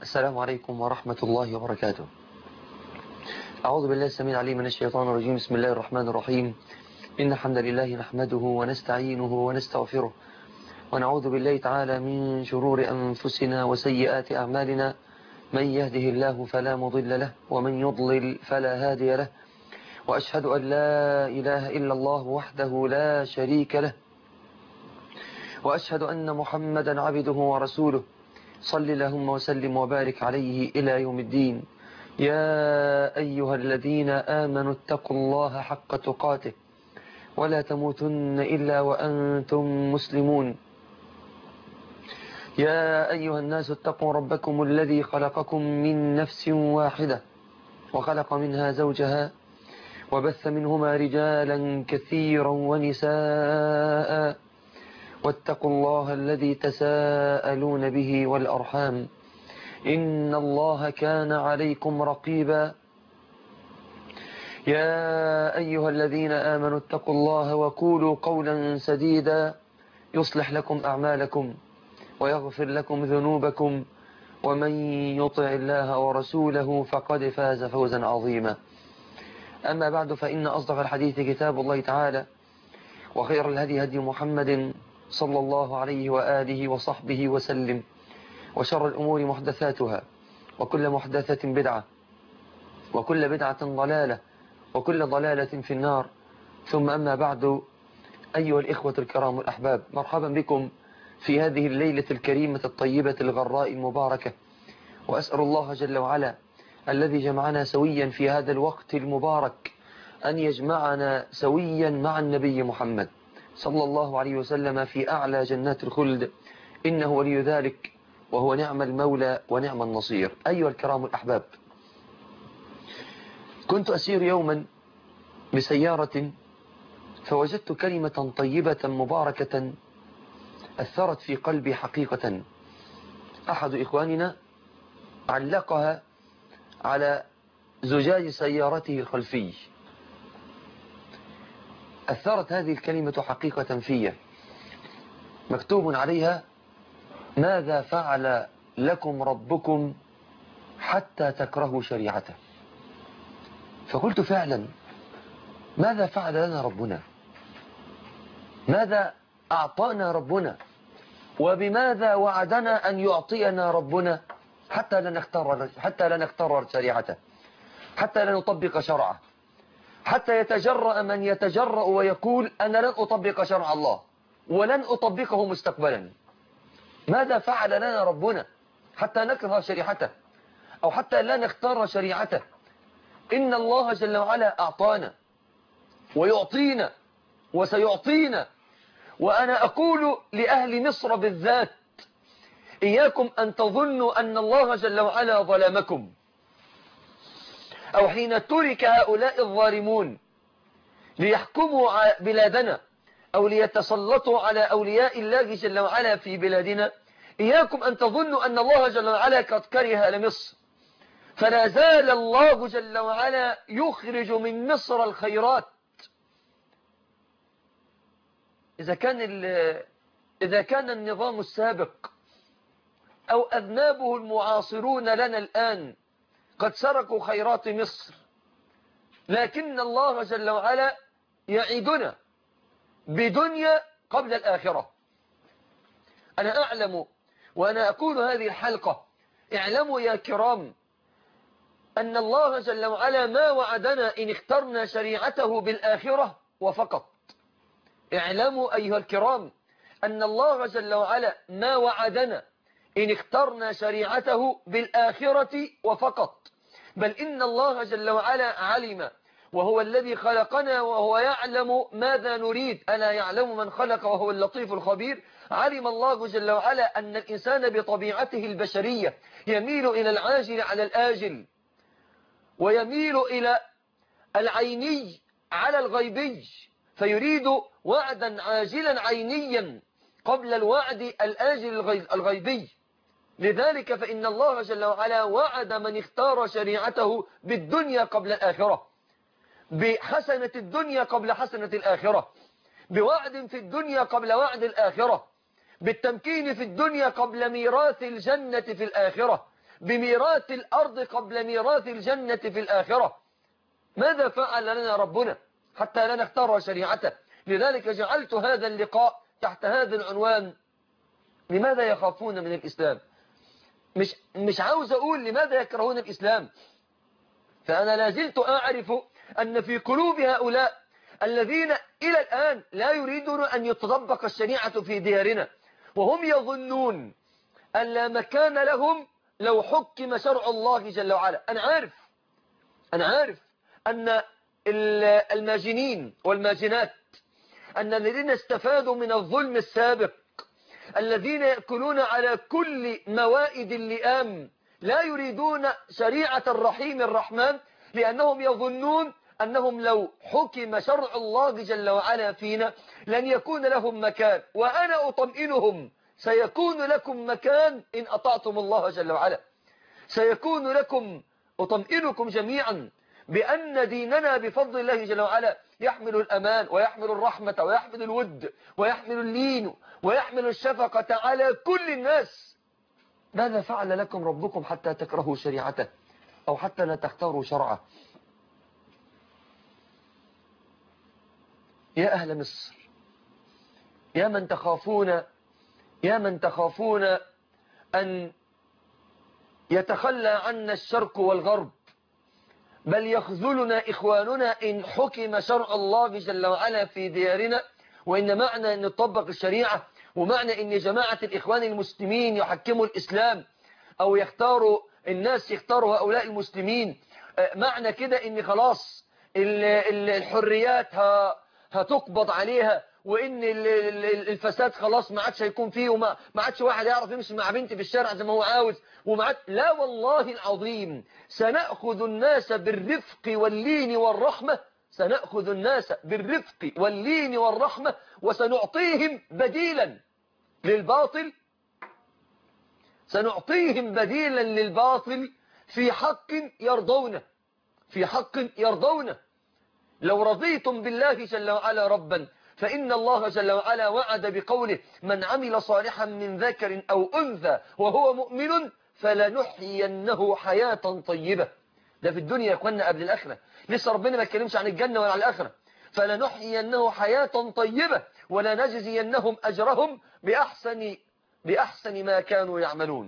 السلام عليكم ورحمة الله وبركاته. أعوذ بالله السميع العليم من الشيطان الرجيم. بسم الله الرحمن الرحيم. إن الحمد لله نحمده ونستعينه ونستغفره، ونعوذ بالله تعالى من شرور أنفسنا وسيئات أعمالنا. من يهده الله فلا مضل له، ومن يضلل فلا هادي له. وأشهد أن لا إله إلا الله وحده لا شريك له، وأشهد أن محمدا عبده ورسوله. صل اللهم وسلم وبارك عليه إلى يوم الدين. يا أيها الذين آمنوا اتقوا الله حق تقاته ولا تموتن إلا وأنتم مسلمون. يا أيها الناس اتقوا ربكم الذي خلقكم من نفس واحدة، وخلق منها زوجها، وبث منهما رجالا كثيرا ونساء. واتقوا الله الذي تساءلون به والأرحام، إن الله كان عليكم رقيبا. يا أيها الذين آمنوا اتقوا الله وقولوا قولا سديدا يصلح لكم أعمالكم ويغفر لكم ذنوبكم، ومن يطع الله ورسوله فقد فاز فوزا عظيما. أما بعد، فإن أصدق الحديث كتاب الله تعالى، وخير الهدي هدي محمد صلى الله عليه وآله وصحبه وسلم، وشر الأمور محدثاتها، وكل محدثة بدعة، وكل بدعة ضلالة، وكل ضلالة في النار. ثم أما بعد، أيها الإخوة الكرام الأحباب، مرحبا بكم في هذه الليلة الكريمة الطيبة الغراء المباركة. وأسأل الله جل وعلا الذي جمعنا سويا في هذا الوقت المبارك أن يجمعنا سويا مع النبي محمد صلى الله عليه وسلم في أعلى جنات الخلد، إنه ولي ذلك وهو نعم المولى ونعم النصير. أيها الكرام الأحباب، كنت أسير يوما بسيارة، فوجدت كلمة طيبة مباركة أثرت في قلبي حقيقة. أحد إخواننا علقها على زجاج سيارته الخلفي. أثرت هذه الكلمة حقيقة في، مكتوب عليها: ماذا فعل لكم ربكم حتى تكرهوا شريعته؟ فقلت فعلا، ماذا فعل لنا ربنا؟ ماذا أعطانا ربنا؟ وبماذا وعدنا أن يعطينا ربنا حتى لا نختار شريعته، حتى لا نطبق شرعه، حتى يتجرأ من يتجرأ ويقول أنا لن أطبق شرع الله ولن أطبقه مستقبلا. ماذا فعل لنا ربنا حتى نكره شريعته أو حتى لا نختار شريعته؟ إن الله جل وعلا أعطانا ويعطينا وسيعطينا. وأنا أقول لأهل مصر بالذات: إياكم أن تظنوا أن الله جل وعلا ظلمكم، أو حين ترك هؤلاء الظالمون ليحكموا بلادنا أو ليتسلطوا على أولياء الله جل وعلا في بلادنا، إياكم أن تظنوا أن الله جل وعلا قد كره لمصر. فلا زال الله جل وعلا يخرج من مصر الخيرات. إذا كان النظام السابق أو أذنابه المعاصرون لنا الآن قد سرقوا خيرات مصر، لكن الله جل وعلا يعيدنا بدنيا قبل الآخرة. أنا أعلم وأنا أقول هذه الحلقة: اعلموا يا كرام أن الله جل وعلا ما وعدنا إن اخترنا شريعته بالآخرة وفقط. اعلموا أيها الكرام أن الله جل وعلا ما وعدنا إن اخترنا شريعته بالآخرة وفقط، بل إن الله جل وعلا علم، وهو الذي خلقنا وهو يعلم ماذا نريد. ألا يعلم من خلق وهو اللطيف الخبير. علم الله جل وعلا أن الإنسان بطبيعته البشرية يميل إلى العاجل على الآجل، ويميل إلى العيني على الغيبي، فيريد وعدا عاجلا عينيا قبل الوعد الآجل الغيبي. لذلك فإن الله جل وعلا وعد من اختار شريعته بالدنيا قبل الآخرة، بحسنة الدنيا قبل حسنة الآخرة، بوعد في الدنيا قبل وعد الآخرة، بالتمكين في الدنيا قبل ميراث الجنة في الآخرة. بميراث الأرض قبل ميراث الجنة في الآخرة. ماذا فعل لنا ربنا حتى لا نختار شريعته؟ لذلك جعلت هذا اللقاء تحت هذا العنوان: لماذا يخافون من الإسلام؟ مش عاوز أقول لماذا يكرهون الإسلام، فأنا لازلت أعرف أن في قلوب هؤلاء الذين إلى الآن لا يريدون أن يتطبق الشريعة في ديارنا، وهم يظنون أن لا مكان لهم لو حكم شرع الله جل وعلا. أنا عارف أن الماجنين والماجنات، أن الذين استفادوا من الظلم السابق، الذين يأكلون على كل موائد اللئام، لا يريدون شريعة الرحيم الرحمن، لأنهم يظنون أنهم لو حكم شرع الله جل وعلا فينا لن يكون لهم مكان. وأنا أطمئنهم: سيكون لكم مكان إن أطعتم الله جل وعلا، سيكون لكم. أطمئنكم جميعا بأن ديننا بفضل الله جل وعلا يحمل الأمان ويحمل الرحمة ويحمل الود ويحمل اللين ويحمل الشفقة على كل الناس. ماذا فعل لكم ربكم حتى تكرهوا شريعته أو حتى لا تختاروا شرعه؟ يا أهل مصر، يا من تخافون أن يتخلى عنا الشرق والغرب، بل يخذلنا إخواننا إن حكم شرع الله جل وعلا في ديارنا. وإن معنى أن نطبق الشريعة ومعنى أن جماعة الإخوان المسلمين يحكموا الإسلام أو الناس يختاروا هؤلاء المسلمين، معنى كده أن خلاص الحريات هتقبض عليها، وإن الفساد خلاص ما عادش هيكون فيه، وما عادش واحد يعرف يمشي مع بنتي في الشارع زي ما هو عاوز. لا والله العظيم، سنأخذ الناس بالرفق واللين والرحمة، سنأخذ الناس بالرفق واللين والرحمة، وسنعطيهم بديلا للباطل، سنعطيهم بديلا للباطل في حق يرضونه. لو رضيتم بالله جل وعلا ربا، فإن الله جل وعلا وعد بقوله: من عمل صالحا من ذكر أو أنثى وهو مؤمن فلنحيينه حياة طيبة. ده في الدنيا يا اخوانا قبل الآخرة، لسه ربنا ما اتكلمش عن الجنة ولا عن الآخرة. فلنحيينه حياة طيبة ولنجزينهم أجرهم بأحسن ما كانوا يعملون.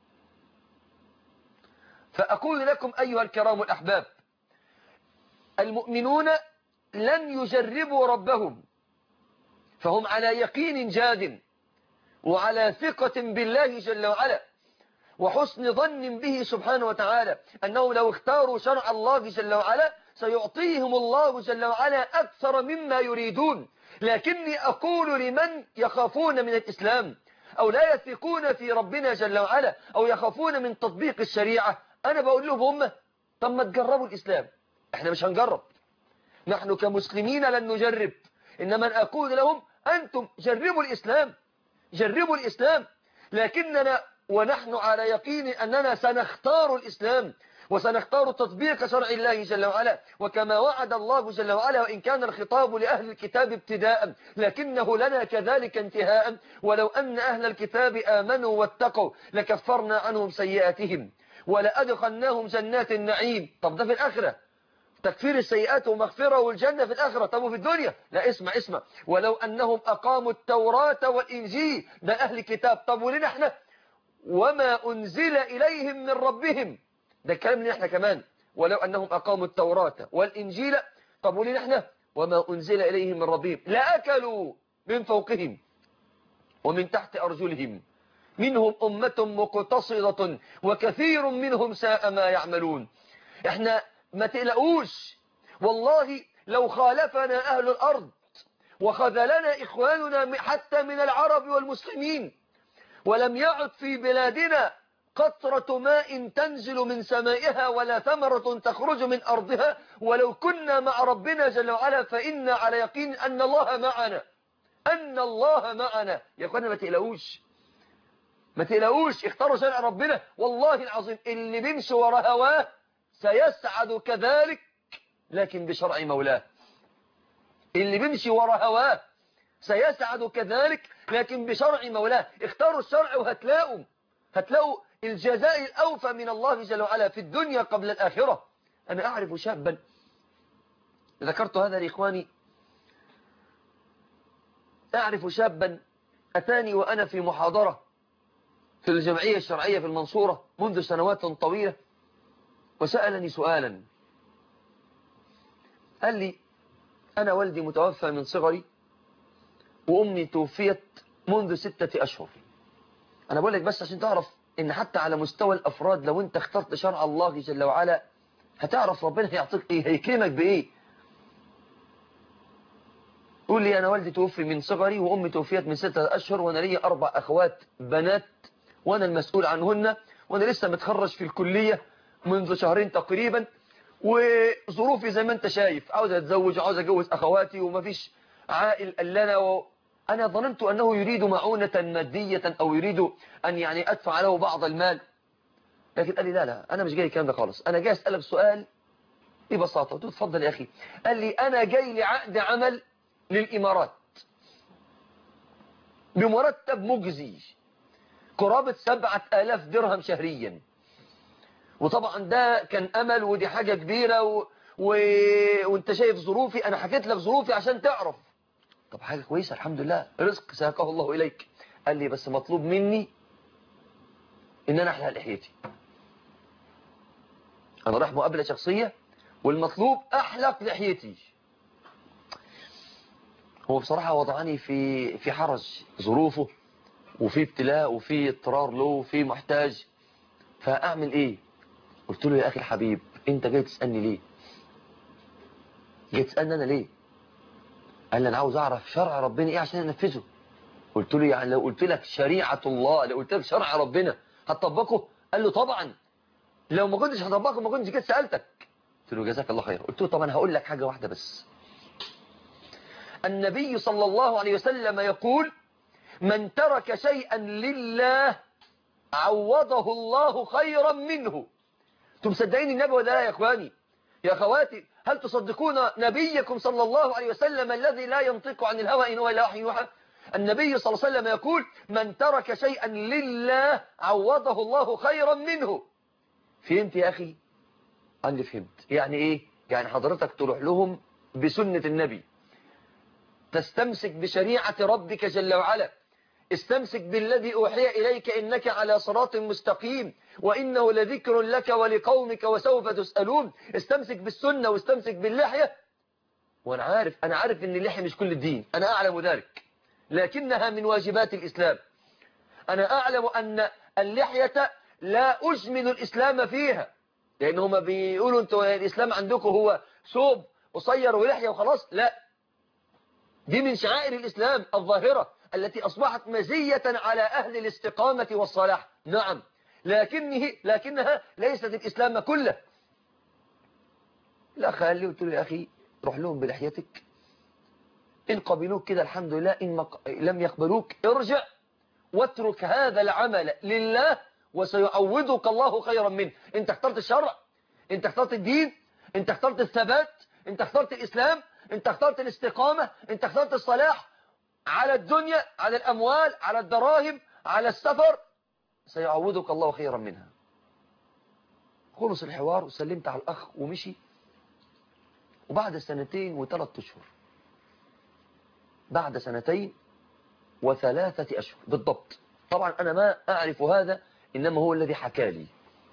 فأقول لكم أيها الكرام الأحباب، المؤمنون لن يجربوا ربهم، فهم على يقين جاد وعلى ثقة بالله جل وعلا وحسن ظن به سبحانه وتعالى، أنه لو اختاروا شرع الله جل وعلا سيعطيهم الله جل وعلا أكثر مما يريدون. لكني أقول لمن يخافون من الإسلام أو لا يثقون في ربنا جل وعلا أو يخافون من تطبيق الشريعة، أنا بقول لهم: طب ما تجربوا الإسلام. احنا مش هنجرب، نحن كمسلمين لن نجرب، إنما أن أقول لهم: أنتم جربوا الإسلام. لكننا ونحن على يقين أننا سنختار الإسلام وسنختار تطبيق شرع الله جل وعلا، وكما وعد الله جل وعلا: وإن كان الخطاب لأهل الكتاب ابتداء لكنه لنا كذلك انتهاء، ولو أن أهل الكتاب آمنوا واتقوا لكفرنا عنهم سيئاتهم ولأدخلناهم جنات النعيم. طب ده في الآخرة، تكفير السيئات ومغفرة والجنة في الآخرة. طب وفي الدنيا؟ لا، اسمع، ولو أنهم أقاموا التوراة والإنجيل، ده أهل الكتاب. طب ولنا احنا؟ وما أنزل إليهم من ربهم، ده الكلام لنا احنا كمان. ولو أنهم أقاموا التوراة والإنجيل، طب ولنا احنا؟ وما أنزل إليهم من ربهم لأكلوا من فوقهم ومن تحت أرجلهم منهم أمة مقتصدة وكثير منهم ساء ما يعملون. احنا ما تقلقوش، والله لو خالفنا أهل الأرض وخذلنا إخواننا حتى من العرب والمسلمين، ولم يعد في بلادنا قطرة ماء تنزل من سمائها ولا ثمرة تخرج من أرضها، ولو كنا مع ربنا جل وعلا فإنا على يقين أن الله معنا. يا أخوانا ما تقلقوش، اختاروا شرع ربنا. والله العظيم اللي بيمشي ورا هواه سيسعد كذلك، لكن بشرع مولاه. اللي بيمشي ورا هواه سيسعد كذلك، لكن بشرع مولاه. اختاروا الشرع وهتلاقوا هتلاقوا الجزاء الأوفى من الله جل وعلا في الدنيا قبل الآخرة. أنا أعرف شابا، ذكرت هذا لإخواني، أعرف شابا أتاني وأنا في محاضرة في الجمعية الشرعية في المنصورة منذ سنوات طويلة، وسألني سؤالا. قال لي: أنا والدي متوفى من صغري، وأمي توفيت منذ 6 أشهر. أنا بقول لك بس عشان تعرف إن حتى على مستوى الأفراد لو أنت اخترت شرع الله جل وعلا هتعرف ربنا هيعطيك إيه، هيكرمك بإيه. قول لي: أنا والدي توفي من صغري، وأمي توفيت من 6 أشهر، وأنا لي 4 أخوات بنات، وأنا المسؤول عنهن، وأنا لسه متخرج في الكلية منذ شهرين تقريبا، وظروفي زي ما أنت شايف، عاوز أتزوج، عاوز أجوز أخواتي، ومفيش عائل إلا أنا ظننت أنه يريد معونة مادية، أو يريد أن يعني أدفع له بعض المال. لكن قال لي: لا أنا مش جاي الكلام ده خالص، أنا جاي أسألك سؤال ببساطة. قلت له: اتفضل يا أخي. قال لي: أنا جاي لعقد عمل للإمارات بمرتب مجزي قرابة 7,000 درهم شهريا. وطبعا ده كان أمل، ودي حاجة كبيرة وانت شايف ظروفي، أنا حكيت لك ظروفي عشان تعرف. طب حاجة كويسة، الحمد لله، رزق ساقه الله إليك. قال لي: بس مطلوب مني إن أنا أحلق لحيتي. أنا رايح مقابلة شخصية والمطلوب أحلق لحيتي. هو بصراحة وضعني في حرج، ظروفه وفي ابتلاء وفي اضطرار له وفي محتاج، فأعمل إيه؟ قلت له: يا أخي الحبيب، أنت جاي تسألني ليه؟ جاي تسألني أنا ليه؟ قال لي: أنا عاوز أعرف شرع ربنا إيه عشان أنفذه. قلت له: يعني لو قلت لك شريعة الله، لو قلت لك شرع ربنا هتطبقه؟ قال له: طبعا، لو ما كنتش هطبقه ما كنتش جيت سألتك. قلت له: جزاك الله خير. قلت له: طب أنا هقول لك حاجة واحدة بس. النبي صلى الله عليه وسلم يقول: من ترك شيئا لله عوضه الله خيرا منه. انتم مصدقين النبي ولا لا يا اخواني؟ يا اخواتي، هل تصدقون نبيكم صلى الله عليه وسلم الذي لا ينطق عن الهوى إن هو إلا وحي يوحى؟ النبي صلى الله عليه وسلم يقول: من ترك شيئا لله عوضه الله خيرا منه. فهمت يا أخي؟ قال لي: فهمت. يعني إيه؟ يعني حضرتك تروح لهم بسنة النبي، تستمسك بشريعة ربك جل وعلا، استمسك بالذي أوحي إليك إنك على صراط مستقيم وإنه لذكر لك ولقومك وسوف تسألون. استمسك بالسنة واستمسك باللحية. وأنا عارف إن اللحية مش كل الدين، أنا أعلم ذلك، لكنها من واجبات الإسلام. أنا أعلم أن اللحية لا أجمل الإسلام فيها، لأنهم بيقولوا أنتوا الإسلام عندكم هو ثوب قصير ولحية وخلاص. لا، دي من شعائر الإسلام الظاهرة التي أصبحت مزية على أهل الاستقامة والصلاح. نعم، لكنها ليست الإسلام كله. لا خلي، قلت له: يا أخي روح لهم بلحيتك، إن قبلوك كده الحمد لله، إن لم يقبلوك ارجع واترك هذا العمل لله وسيعوضك الله خيرا منه. انت اخترت الشرع، انت اخترت الدين، انت اخترت الثبات، انت اخترت الإسلام، انت اخترت الاستقامة، انت اخترت الصلاح على الدنيا، على الأموال، على الدراهم، على السفر، سيعوضك الله خيرا منها. خلص الحوار وسلمت على الأخ ومشي. وبعد 2 و3 أشهر، بعد 2 و3 أشهر بالضبط، طبعا أنا ما أعرف هذا، إنما هو الذي حكى لي.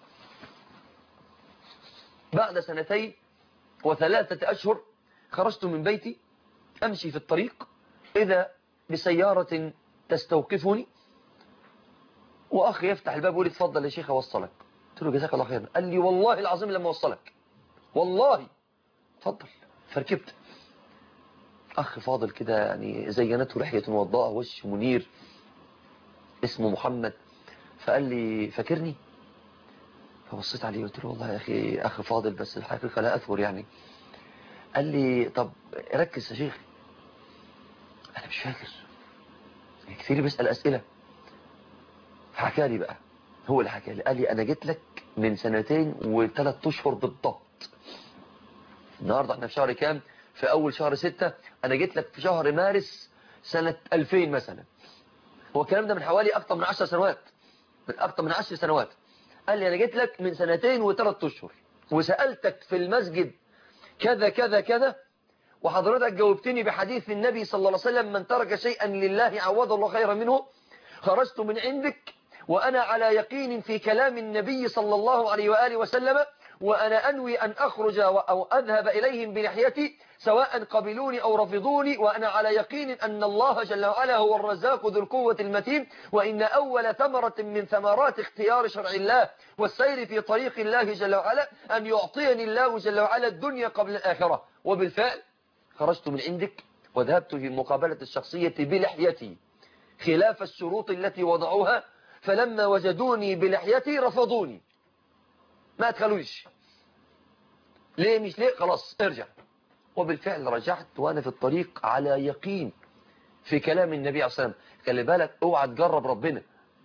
بعد 2 و3 أشهر خرجت من بيتي أمشي في الطريق، إذا بسيارة تستوقفني، وأخ يفتح الباب ويقول لي: اتفضل يا شيخ أوصلك. قلت له: جزاك الله خيرا. قال لي: والله العظيم لما أوصلك، والله. اتفضل. فركبت. أخ فاضل كده، يعني زينته لحية وضاء، وش منير، اسمه محمد. فقال لي: فاكرني؟ فبصيت عليه قلت له: والله يا أخي أخ فاضل، بس الحقيقة لا أذكر يعني. قال لي: طب ركز يا شيخ. أنا مش فاكر، كثير بيسأل أسئلة. فحكى لي بقى، هو اللي حكى لي. قال لي: أنا جيت لك من 2 و3 أشهر بالضبط. النهاردة احنا في شهر كام؟ في أول شهر 6. أنا جيت لك في شهر مارس سنة 2000 مثلا. هو الكلام ده من حوالي أكثر من 10 سنوات. من أكثر من 10 سنوات. قال لي أنا جيت لك من 2 و3 أشهر وسألتك في المسجد كذا كذا كذا، وحضرتك جاوبتني بحديث النبي صلى الله عليه وسلم من ترك شيئا لله عوض الله خيرا منه. خرجت من عندك وأنا على يقين في كلام النبي صلى الله عليه وآله وسلم، وأنا أنوي أن أخرج أو أذهب إليهم بلحيتي سواء قبلوني أو رفضوني، وأنا على يقين أن الله جل وعلا هو الرزاق ذو القوة المتين، وإن أول ثمرة من ثمرات اختيار شرع الله والسير في طريق الله جل وعلا أن يعطيني الله جل وعلا الدنيا قبل الآخرة. وبالفعل خرجت من عندك وذهبت في مقابلة الشخصية بلحيتي خلاف الشروط التي وضعوها، فلما وجدوني بلحيتي رفضوني، ما أدخلونيش. ليه مش ليه؟ خلاص ارجع. وبالفعل رجعت وأنا في الطريق على يقين في كلام النبي عليه الصلاة والسلام. خلي بالك اوعى تجرب ربنا.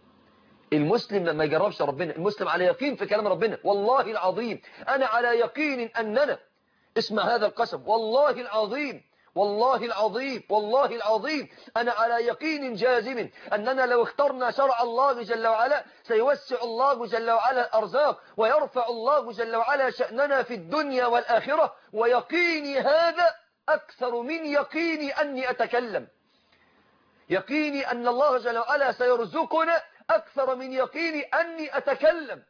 المسلم ما يجربش ربنا، المسلم على يقين في كلام ربنا. والله العظيم أنا على يقين أننا، اسمع هذا القسم، والله العظيم والله العظيم والله العظيم أنا على يقين جازم أننا لو اخترنا شرع الله جل وعلا سيوسع الله جل وعلا الأرزاق ويرفع الله جل وعلا شأننا في الدنيا والآخرة. ويقيني هذا أكثر من يقيني أني أتكلم. يقيني أن الله جل وعلا سيرزقنا أكثر من يقيني أني أتكلم،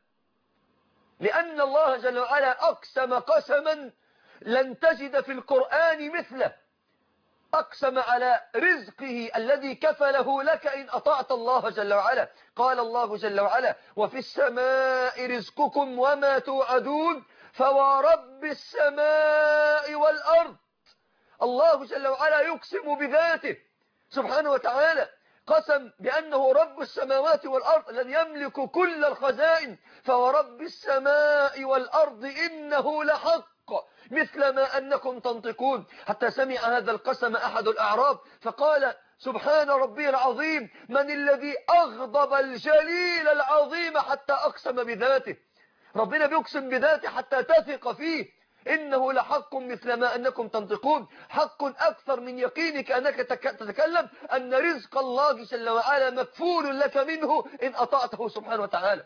لأن الله جل وعلا أقسم قسما لن تجد في القرآن مثله. أقسم على رزقه الذي كفله لك إن أطعت الله جل وعلا. قال الله جل وعلا وفي السماء رزقكم وما توعدون فورب السماء والأرض. الله جل وعلا يقسم بذاته سبحانه وتعالى، قسم بأنه رب السماوات والأرض الذي يملك كل الخزائن. فورب السماء والأرض إنه لحق مثل ما أنكم تنطقون. حتى سمع هذا القسم أحد الأعراب فقال سبحان ربي العظيم من الذي أغضب الجليل العظيم حتى أقسم بذاته. ربنا بيقسم بذاته حتى تثق فيه. إنه لحق مثل ما أنكم تنطقون. حق أكثر من يقينك أنك تتكلم أن رزق الله جل وعلا مكفول لك منه إن أطعته سبحانه وتعالى.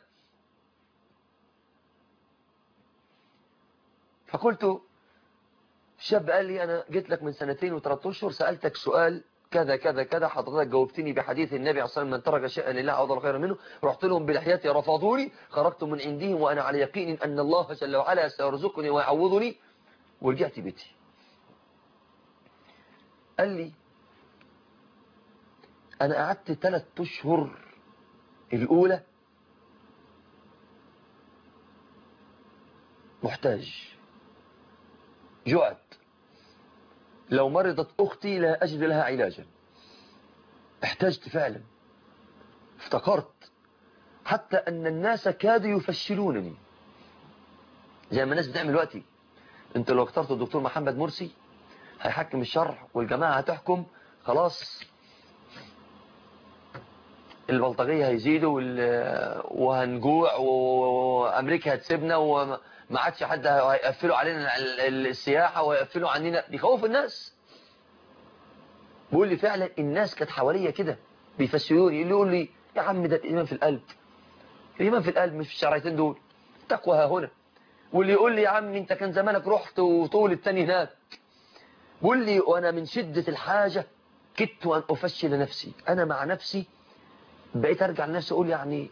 فقلت الشاب قال لي أنا جيت لك من 2 و3 أشهر سألتك سؤال كذا كذا كذا، حضرتك جاوبتني بحديث النبي عليه الصلاة والسلام من ترك شيئا لله عوض الله خيرا منه. رحت لهم بلحيتي رفضوني. خرجت من عندهم وأنا على يقين أن الله جل وعلا سيرزقني ويعوضني، ورجعت بيتي. قال لي أنا قعدت 3 أشهر الأولى محتاج، جعت، لو مرضت أختي لا أجد لها علاجا، احتجت فعلا. افتكرت حتى أن الناس كادوا يفشلونني زي ما الناس بتعمل دلوقتي. انت لو اخترت الدكتور محمد مرسي هيحكم الشرع والجماعة هتحكم، خلاص البلطجية هيزيدوا وهنجوع وأمريكا هتسيبنا وما عادش حد هيقفلوا علينا السياحة ويقفلوا عننا. بيخوف الناس. بيقول لي فعلا الناس كانت حواليا كده بيفسروني، اللي يقول لي يا عم ده الإيمان في القلب، الإيمان في القلب مش في الشرعيتين دول، التقوى ها هنا. واللي يقول لي يا عم انت كان زمانك رحت وطول التاني هناك. بيقول لي وانا من شدة الحاجة كدت ان افشل نفسي. انا مع نفسي بقيت ارجع لنفسي اقول يعني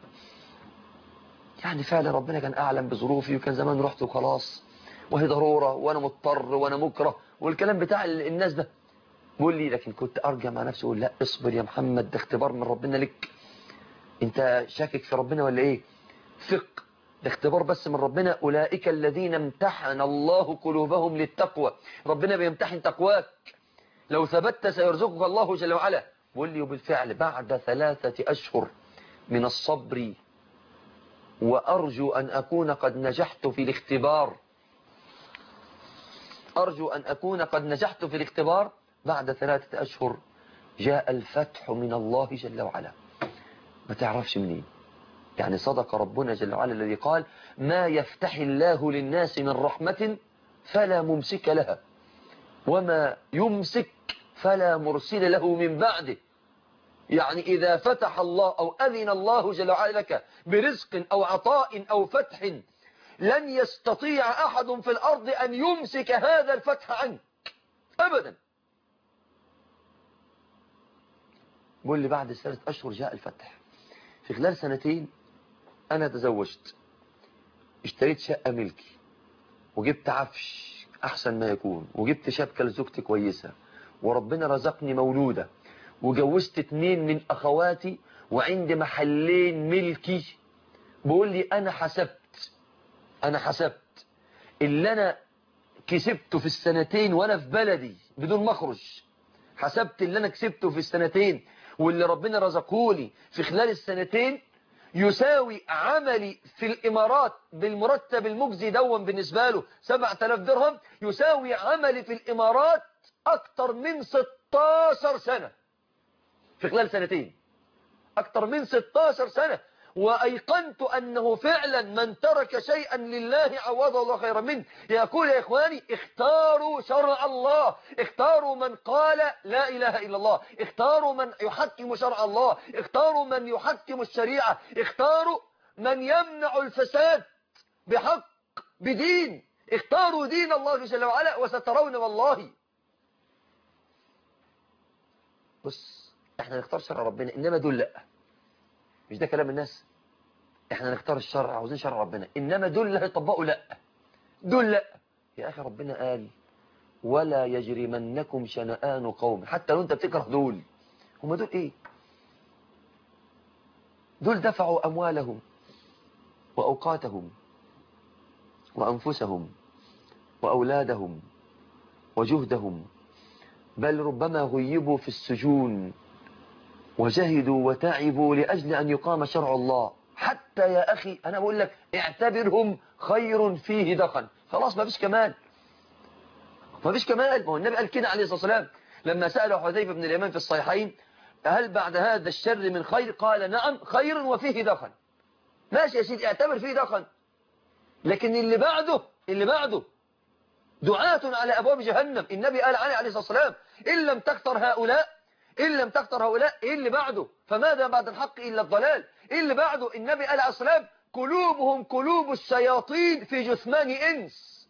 فعلا ربنا كان اعلم بظروفي وكان زمان رحت وخلاص، وهي ضرورة وانا مضطر وانا مكره والكلام بتاع الناس ده. بيقول لي لكن كنت ارجع مع نفسي اقول لا اصبر يا محمد، ده اختبار من ربنا لك، انت شاكك في ربنا ولا ايه؟ ثق، ده اختبار بس من ربنا. أولئك الذين امتحن الله قلوبهم للتقوى. ربنا بيمتحن تقواك، لو ثبت سيرزقك الله جل وعلا. بقول لي وبالفعل بعد 3 أشهر من الصبر وأرجو أن أكون قد نجحت في الاختبار، أرجو أن أكون قد نجحت في الاختبار، بعد 3 أشهر جاء الفتح من الله جل وعلا. ما تعرفش منين. يعني صدق ربنا جل وعلا الذي قال ما يفتح الله للناس من رحمة فلا ممسك لها وما يمسك فلا مرسل له من بعده. يعني إذا فتح الله أو أذن الله جل وعلا لك برزق أو عطاء أو فتح لن يستطيع أحد في الأرض أن يمسك هذا الفتح عنك أبدا. بقول لي بعد 3 أشهر جاء الفتح. في خلال 2 أنا تزوجت، اشتريت شقة ملكي، وجبت عفش أحسن ما يكون، وجبت شبكة لزوجتي كويسة، وربنا رزقني مولودة، وجوزت 2 من أخواتي، وعندي محلين ملكي. بقول لي أنا حسبت اللي أنا كسبته في السنتين وأنا في بلدي بدون ما أخرج، حسبت اللي أنا كسبته في السنتين واللي ربنا رزقهولي في خلال السنتين يساوي عملي في الإمارات بالمرتب المجزي دون بالنسبة له 7000 درهم، يساوي عملي في الإمارات أكتر من 16 سنة في خلال 2 أكتر من 16 سنة. وأيقنت أنه فعلا من ترك شيئا لله عوضه الله خيرا منه. يقول يا إخواني اختاروا شرع الله، اختاروا من قال لا إله إلا الله، اختاروا من يحكم شرع الله، اختاروا من يحكم الشريعة، اختاروا من يمنع الفساد بحق بدين، اختاروا دين الله جل وعلا وسترون والله. بص احنا نختار شرع ربنا، إنما دول لأ، مش ده كلام الناس. احنا نختار الشرع، عاوزين شرع ربنا، انما دول اللي هيطبقوا لا، دول لا. يا اخي ربنا قال ولا يجرمنكم شنآن قوم، حتى لو انت بتكره دول، هم دول ايه؟ دول دفعوا اموالهم واوقاتهم وانفسهم واولادهم وجهدهم، بل ربما غيبوا في السجون وجهدوا وتعبوا لأجل أن يقام شرع الله. حتى يا أخي أنا بقول لك اعتبرهم خير فيه دخن. خلاص ما فيش كمال، ما فيش كمال. ما هو النبي قال كده عليه الصلاة والسلام لما سأله حذيفة بن اليمان في الصحيحين هل بعد هذا الشر من خير؟ قال نعم خير وفيه دخن. ماشي يا سيدي اعتبر فيه دخن، لكن اللي بعده دعاة على أبواب جهنم. النبي قال عليه الصلاة والسلام إن لم تختر هؤلاء إيه اللي بعده؟ فماذا بعد الحق إلا الضلال. إيه اللي بعده؟ النبي قال عليه الصلاة والسلام قلوبهم قلوب الشياطين في جثمان إنس.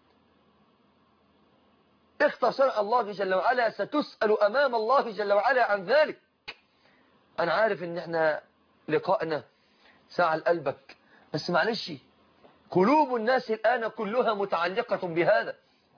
اختر شرع الله جل وعلا ستسأل أمام الله جل وعلا عن ذلك. أنا عارف إن احنا لقائنا ساعة لقلبك، بس معلش قلوب الناس الآن كلها متعلقة بهذا.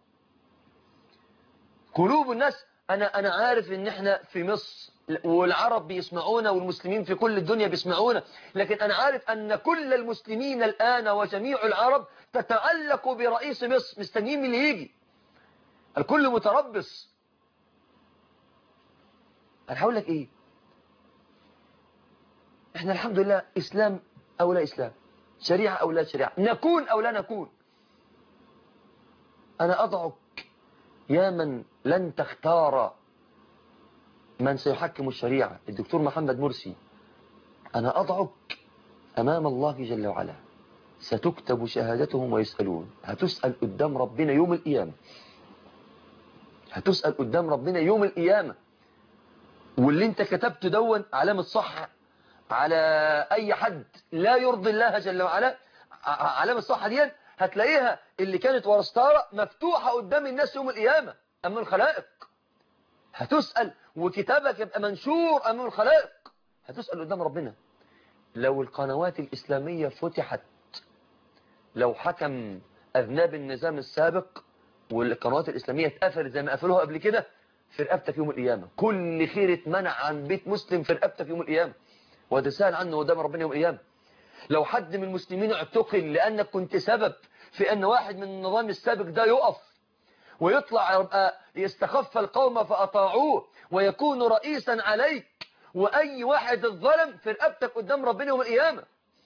قلوب الناس، أنا عارف إن إحنا في مصر والعرب بيسمعونا والمسلمين في كل الدنيا بيسمعونا، لكن أنا عارف أن كل المسلمين الآن وجميع العرب تتعلق برئيس مصر، مستنيين من اللي يجي. الكل متربص. أنا هقول لك إيه؟ إحنا الحمد لله إسلام أو لا إسلام، شريعة أو لا شريعة، نكون أو لا نكون. أنا أضعك يا من لن تختار من سيحكم الشريعة، الدكتور محمد مرسي. أنا أضعك أمام الله جل وعلا، ستكتب شهادتهم ويسألون. هتسأل قدام ربنا يوم القيامة، هتسأل قدام ربنا يوم القيامة. واللي انت كتبته دون علامة صح على أي حد لا يرضي الله جل وعلا، علامة صح دي هتلاقيها اللي كانت ورا ستارة مفتوحة قدام الناس يوم القيامة أمام الخلائق. هتسأل وكتابك يبقى منشور أمام الخلائق، هتسأل قدام ربنا. لو القنوات الإسلامية فتحت، لو حكم أذناب النظام السابق والقنوات الإسلامية اتقفلت زي ما قفلوها قبل كده، في رقبتك يوم القيامة. كل خير اتمنع عن بيت مسلم في رقبتك يوم القيامة، وتسأل عنه قدام ربنا يوم القيامة. لو حد من المسلمين اعتقل لأنك كنت سبب في أن واحد من النظام السابق ده يقف ويطلع يبقى يستخف القوم فأطاعوه ويكون رئيسا عليك، وأي واحد الظلم في رقبتك قدام ربنا يوم القيامة.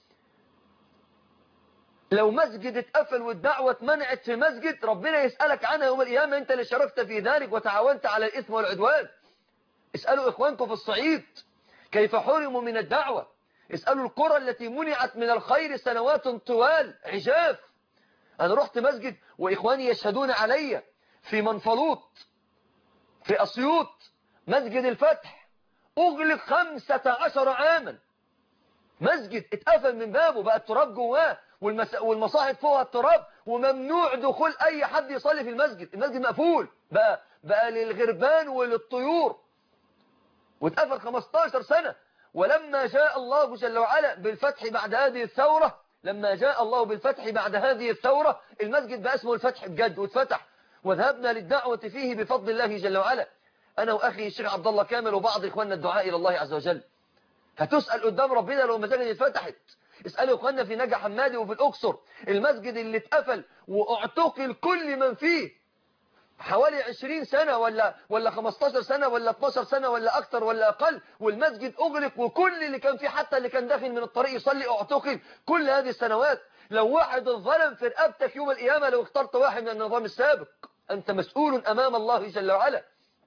لو مسجد اتقفل والدعوة اتمنعت في مسجد، ربنا يسألك عنها يوم القيامة، انت اللي شاركت في ذلك وتعاونت على الإثم والعدوان. اسألوا إخوانكم في الصعيد كيف حرموا من الدعوة. اسألوا القرى التي منعت من الخير سنوات طوال عجاف. أنا رحت مسجد وإخواني يشهدون علي في منفلوط في أسيوط، مسجد الفتح، أغلق 15 عاما. مسجد اتقفل من بابه، بقى التراب جواه والمصاحف فوقها التراب، وممنوع دخول أي حد يصلي في المسجد. المسجد مقفول بقى للغربان وللطيور، واتقفل 15 سنة. ولما جاء الله جل وعلا بالفتح بعد هذه الثورة، لما جاء الله بالفتح بعد هذه الثورة، المسجد بقى اسمه الفتح بجد واتفتح، وذهبنا للدعوة فيه بفضل الله جل وعلا. أنا وأخي الشيخ عبد الله كامل وبعض إخواننا الدعاء إلى الله عز وجل. هتسأل قدام ربنا لو المساجد اتفتحت. اسألوا إخواننا في نجع حمادي وفي الأقصر، المسجد اللي اتقفل واعتقل كل من فيه حوالي 20 سنة ولا 15 سنة ولا 12 سنة ولا أكثر ولا أقل، والمسجد أغلق، وكل اللي كان فيه حتى اللي كان داخل من الطريق يصلي اعتقل كل هذه السنوات. لو واحد ظلم في رقبتك يوم القيامة، لو اخترت واحد من النظام السابق، أنت مسؤول أمام الله جل وعلا.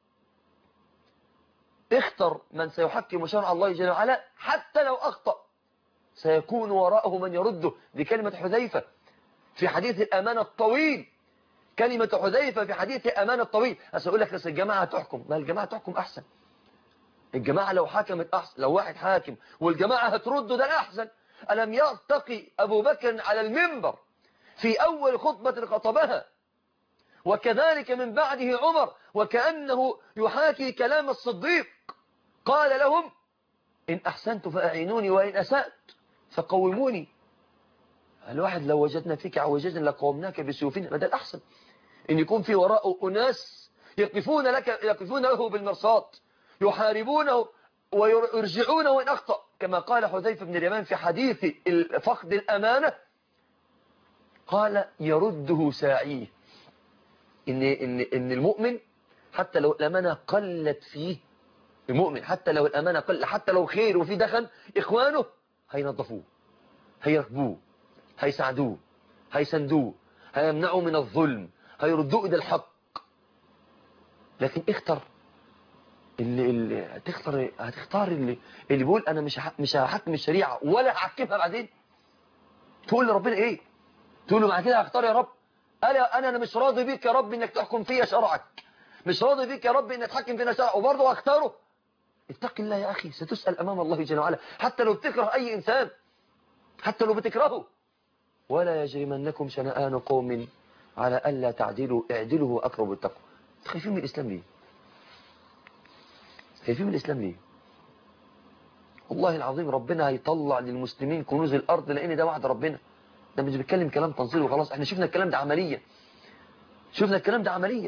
اختر من سيحكم شرع الله جل وعلا، حتى لو أخطأ سيكون وراءه من يرده. دي كلمة حذيفة في حديث الأمانة الطويل، كلمة حذيفة في حديث الأمانة الطويل. أقول لك بس الجماعة هتحكم، ما الجماعة تحكم أحسن. الجماعة لو حكمت أحسن، لو واحد حاكم والجماعة هترده ده أحسن. ألم يرتقي أبو بكر على المنبر في أول خطبة خطبها، وكذلك من بعده عمر، وكأنه يحاكي كلام الصديق، قال لهم: إن أحسنت فأعينوني، وإن أسأت فقوموني. الواحد لو وجدنا فيك عوجاجا لقومناك بسيوفنا. بدل أحسن إن يكون في وراءه أناس يقفون له بالمرصاد، يحاربونه ويرجعونه إن أخطأ، كما قال حذيفة بن اليمان في حديث فقد الأمانة، قال: يرده ساعيه. إن المؤمن حتى لو الأمانة قلت فيه، المؤمن حتى لو الأمانة قلت، حتى لو خير وفي دخن، إخوانه هينظفوه، هيركبوه، هيساعدوه، هيسندوه، هيمنعوا من الظلم، هيردوه إلى الحق. لكن اختر هتختار اللي بيقول أنا مش هحكم الشريعة ولا هحكمها بعدين. تقول لربنا إيه؟ تقول له بعد كده هختار يا رب، أنا مش راضي بيك يا رب إنك تحكم فيا شرعك، مش راضي بيك يا رب إنك تحكم فينا شرعك، وبرضه هختاره. اتق الله يا أخي، ستسأل أمام الله جل وعلا، حتى لو بتكره أي إنسان، حتى لو بتكرهه. ولا يجرمنكم شنآن قوم على ألا تعدلوا، اعدلوا أقرب التقوى. خايفين من الإسلام ليه؟ خايفين من الإسلام ليه؟ والله العظيم ربنا هيطلع للمسلمين كنوز الأرض، لأن ده وعد ربنا. ده مش بيتكلم كلام تنظير وخلاص، احنا شفنا الكلام ده عمليا، شفنا الكلام ده عمليا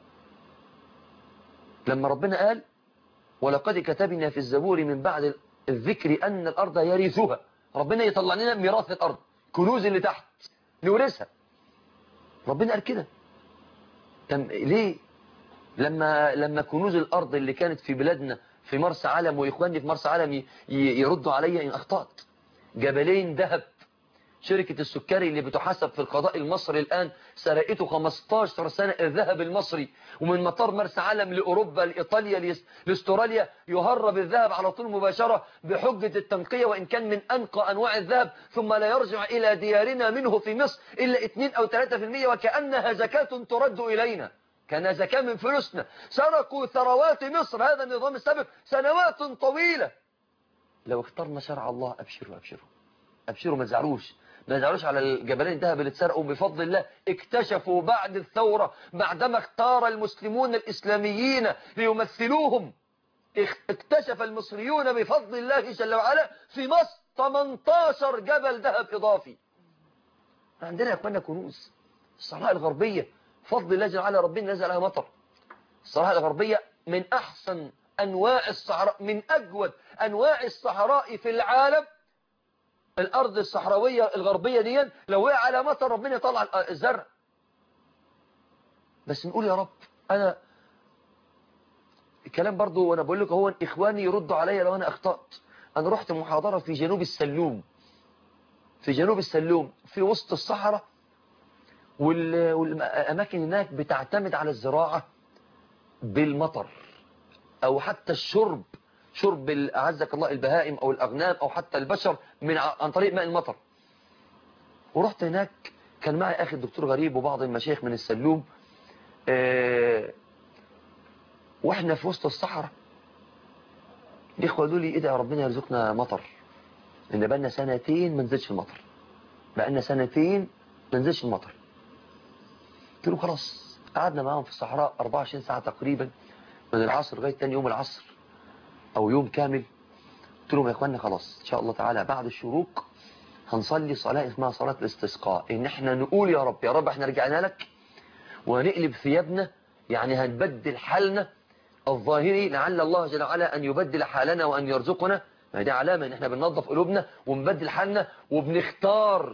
لما ربنا قال: ولقد كتبنا في الزبور من بعد الذكر أن الأرض يرثها. ربنا يطلع لنا ميراث الأرض، كنوز اللي تحت نورثها. ربنا قال كده. ليه؟ لما كنوز الأرض اللي كانت في بلادنا في مرسى علم، وإخواني في مرسى علم يردوا علي إن أخطأت، جبلين ذهب شركة السكري اللي بتحاسب في القضاء المصري الآن سرقته 15 سنة الذهب المصري، ومن مطار مرسى علم لأوروبا لإيطاليا لاستراليا يهرب الذهب على طول مباشرة بحجة التنقية، وإن كان من أنقى أنواع الذهب، ثم لا يرجع إلى ديارنا منه في مصر إلا 2 أو 3%، وكأنها زكاة ترد إلينا، كان زكاة من فلوسنا. سرقوا ثروات مصر، هذا النظام السابق، سنوات طويلة. لو اخترنا شرع الله أبشروا أبشروا أبشروا، ما تزعلوش على الجبلين الذهب اللي اتسرقوا. بفضل الله اكتشفوا بعد الثورة، بعدما اختار المسلمون الإسلاميين ليمثلوهم، اكتشف المصريون بفضل الله جل وعلا في مصر 18 جبل ذهب إضافي. عندنا يا اخوانا كنوز. الصحراء الغربية فضل الله جل وعلا ربنا نزل عليها مطر. الصحراء الغربية من أحسن أنواع الصحراء، من أجود أنواع الصحراء في العالم. الأرض الصحراوية الغربية دي لو وقع على مطر ربنا يطلع الزرع. بس نقول يا رب، أنا الكلام برضو وأنا بقول لك هو إخواني يردوا عليا لو أنا أخطأت. أنا رحت محاضرة في جنوب السلوم، في وسط الصحراء، والأماكن هناك بتعتمد على الزراعة بالمطر، أو حتى الشرب، شرب أعزك الله البهائم أو الأغنام أو حتى البشر عن طريق ماء المطر. ورحت هناك، كان معي أخي الدكتور غريب وبعض المشايخ من السلوم، وإحنا في وسط الصحراء الإخوة قالوا لي ادعي ربنا يرزقنا مطر، إن بقالنا سنتين ما نزلش المطر، بقالنا سنتين ما نزلش المطر. قلت له خلاص. قعدنا معاهم في الصحراء 24 ساعة تقريبا من العصر لغاية تاني يوم العصر أو يوم كامل. قلت لهم يا إخواننا خلاص إن شاء الله تعالى بعد الشروق هنصلي صلاة اسمها صلاة الاستسقاء، إن إحنا نقول يا رب يا رب إحنا رجعنا لك، وهنقلب ثيابنا، يعني هنبدل حالنا الظاهري، لعل الله جل وعلا أن يبدل حالنا وأن يرزقنا. ما دي علامة إن إحنا بننظف قلوبنا وبنبدل حالنا وبنختار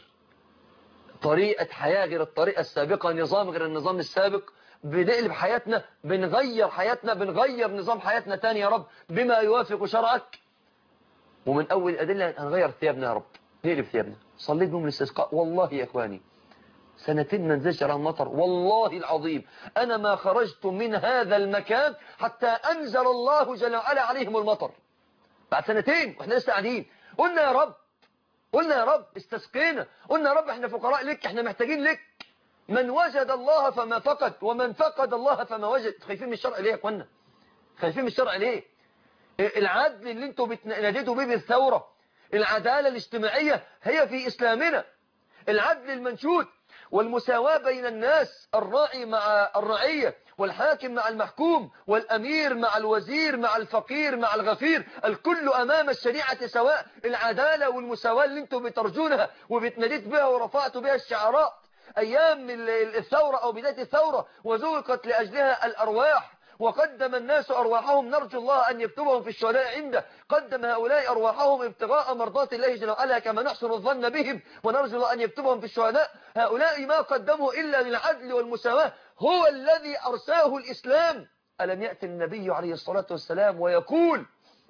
طريقة حياة غير الطريقة السابقة، نظام غير النظام السابق، بنقلب حياتنا، بنغير حياتنا، بنغير نظام حياتنا تاني يا رب بما يوافق شرعك. ومن أول الأدلة هنغير ثيابنا يا رب، نقلب ثيابنا. صليت بهم الاستسقاء، والله يا إخواني سنتين ما نزلش على المطر، والله العظيم أنا ما خرجت من هذا المكان حتى أنزل الله جل وعلا عليهم المطر. بعد سنتين وإحنا لسه قاعدين قلنا يا رب، قلنا يا رب استسقينا، قلنا يا رب احنا فقراء لك، احنا محتاجين لك. من وجد الله فما فقد، ومن فقد الله فما وجد. خايفين من الشرع ليه يا اخوانا؟ خايفين من الشرع ليه؟ العدل اللي انتوا بتناديتوا بيه بالثورة، العدالة الاجتماعية هي في إسلامنا، العدل المنشود والمساواة بين الناس، الراعي مع الرعية، والحاكم مع المحكوم، والأمير مع الوزير، مع الفقير مع الغفير، الكل أمام الشريعة سواء. العدالة والمساواة اللي انتم بترجونها وبتناديت بها ورفعتوا بها الشعارات أيام الثورة أو بداية الثورة، وزوقت لأجلها الأرواح، وقدم الناس أرواحهم، نرجو الله أن يكتبهم في الشهداء عنده. قدم هؤلاء أرواحهم ابتغاء مرضات الله جل وعلا كما نحسن الظن بهم، ونرجو الله أن يكتبهم في الشهداء. هؤلاء ما قدموا إلا للعدل والمساواة، هو الذي أرساه الإسلام. ألم يأتي النبي عليه الصلاة والسلام ويقول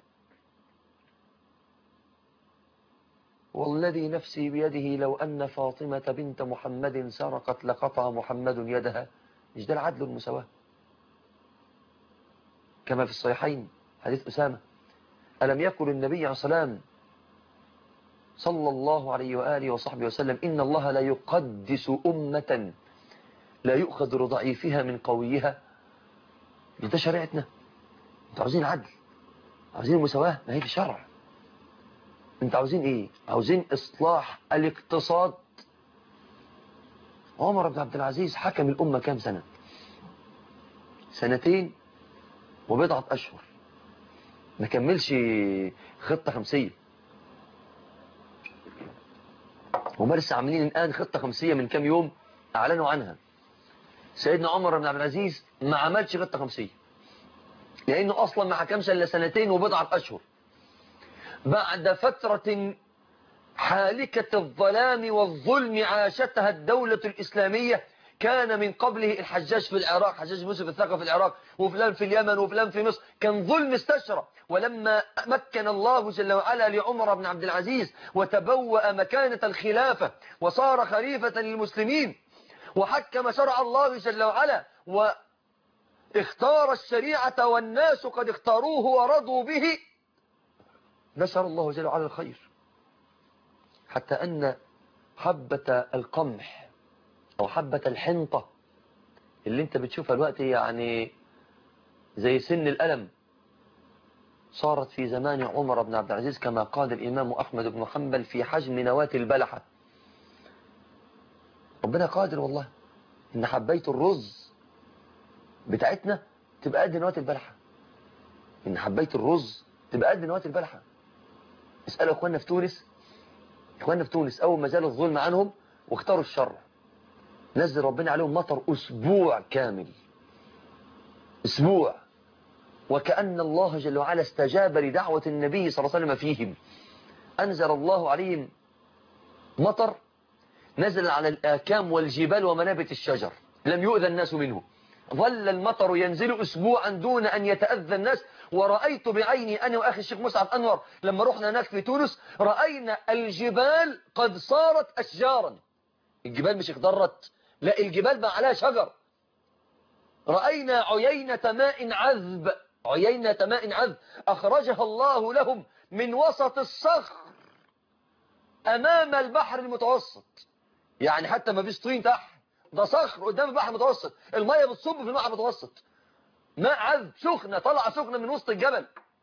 والذي نفسي بيده لو أن فاطمة بنت محمد سرقت لقطع محمد يدها؟ مش ده العدل والمساواة؟ كما في الصحيحين حديث أسامة، ألم يقل النبي عليه السلام صلى الله عليه وآله وصحبه وسلم إن الله لا يقدس أمة لا يؤخذ لضعيفها من قويها؟ ده شريعتنا. انتوا عاوزين العدل، عاوزين المساواة، ما هي في الشرع. انتوا عاوزين ايه؟ عاوزين إصلاح الاقتصاد. عمر بن عبد العزيز حكم الأمة كام سنة؟ سنتين وبضعة أشهر، ما كملش خطة 50. وما لسه عاملين الآن خطة 50 من كام يوم أعلنوا عنها. سيدنا عمر بن عبد العزيز ما عملش خطة 50 لأنه أصلا ما حكمش إلا سنتين وبضعة أشهر، بعد فترة حالكة الظلام والظلم عاشتها الدولة الإسلامية. كان من قبله الحجاج في العراق، حجاج يوسف الثقفي في العراق، وفلان في اليمن، وفلان في مصر، كان ظلم استشرى. ولما مكن الله جل وعلا لعمر بن عبد العزيز وتبوأ مكانة الخلافة وصار خليفة للمسلمين وحكم شرع الله جل وعلا واختار الشريعة والناس قد اختاروه ورضوا به، نشر الله جل وعلا الخير، حتى أن حبة القمح أو حبة الحنطة اللي انت بتشوفها الوقت يعني زي سن الألم، صارت في زمان عمر بن عبد العزيز كما قال الإمام أحمد بن حنبل في حجم نواة البلحة. ربنا قادر والله إن حبيت الرز بتاعتنا تبقى قد نواة البلحة، إن حبيت الرز تبقى قد نواة البلحة. اسألوا إخواننا في تونس، إخواننا في تونس أول ما زال الظلم عنهم واختاروا الشر، نزل ربنا عليهم مطر أسبوع كامل، أسبوع، وكأن الله جل وعلا استجاب لدعوة النبي صلى الله عليه وسلم فيهم. أنزل الله عليهم مطر نزل على الآكام والجبال ومنابت الشجر، لم يؤذى الناس منه. ظل المطر ينزل أسبوعا دون أن يتأذى الناس. ورأيت بعيني أنا وأخي الشيخ مسعد أنور لما رحنا هناك في تونس، رأينا الجبال قد صارت أشجارا. الجبال مش اخضرت، لا الجبال بقى عليها شجر. رأينا عيينة ماء عذب، عيينة ماء عذب أخرجها الله لهم من وسط الصخر أمام البحر المتوسط، يعني حتى ما فيش طين تحت، ده صخر قدام البحر المتوسط، المية بتصب في البحر المتوسط، ماء عذب سخنة طلع سخنة من وسط الجبل.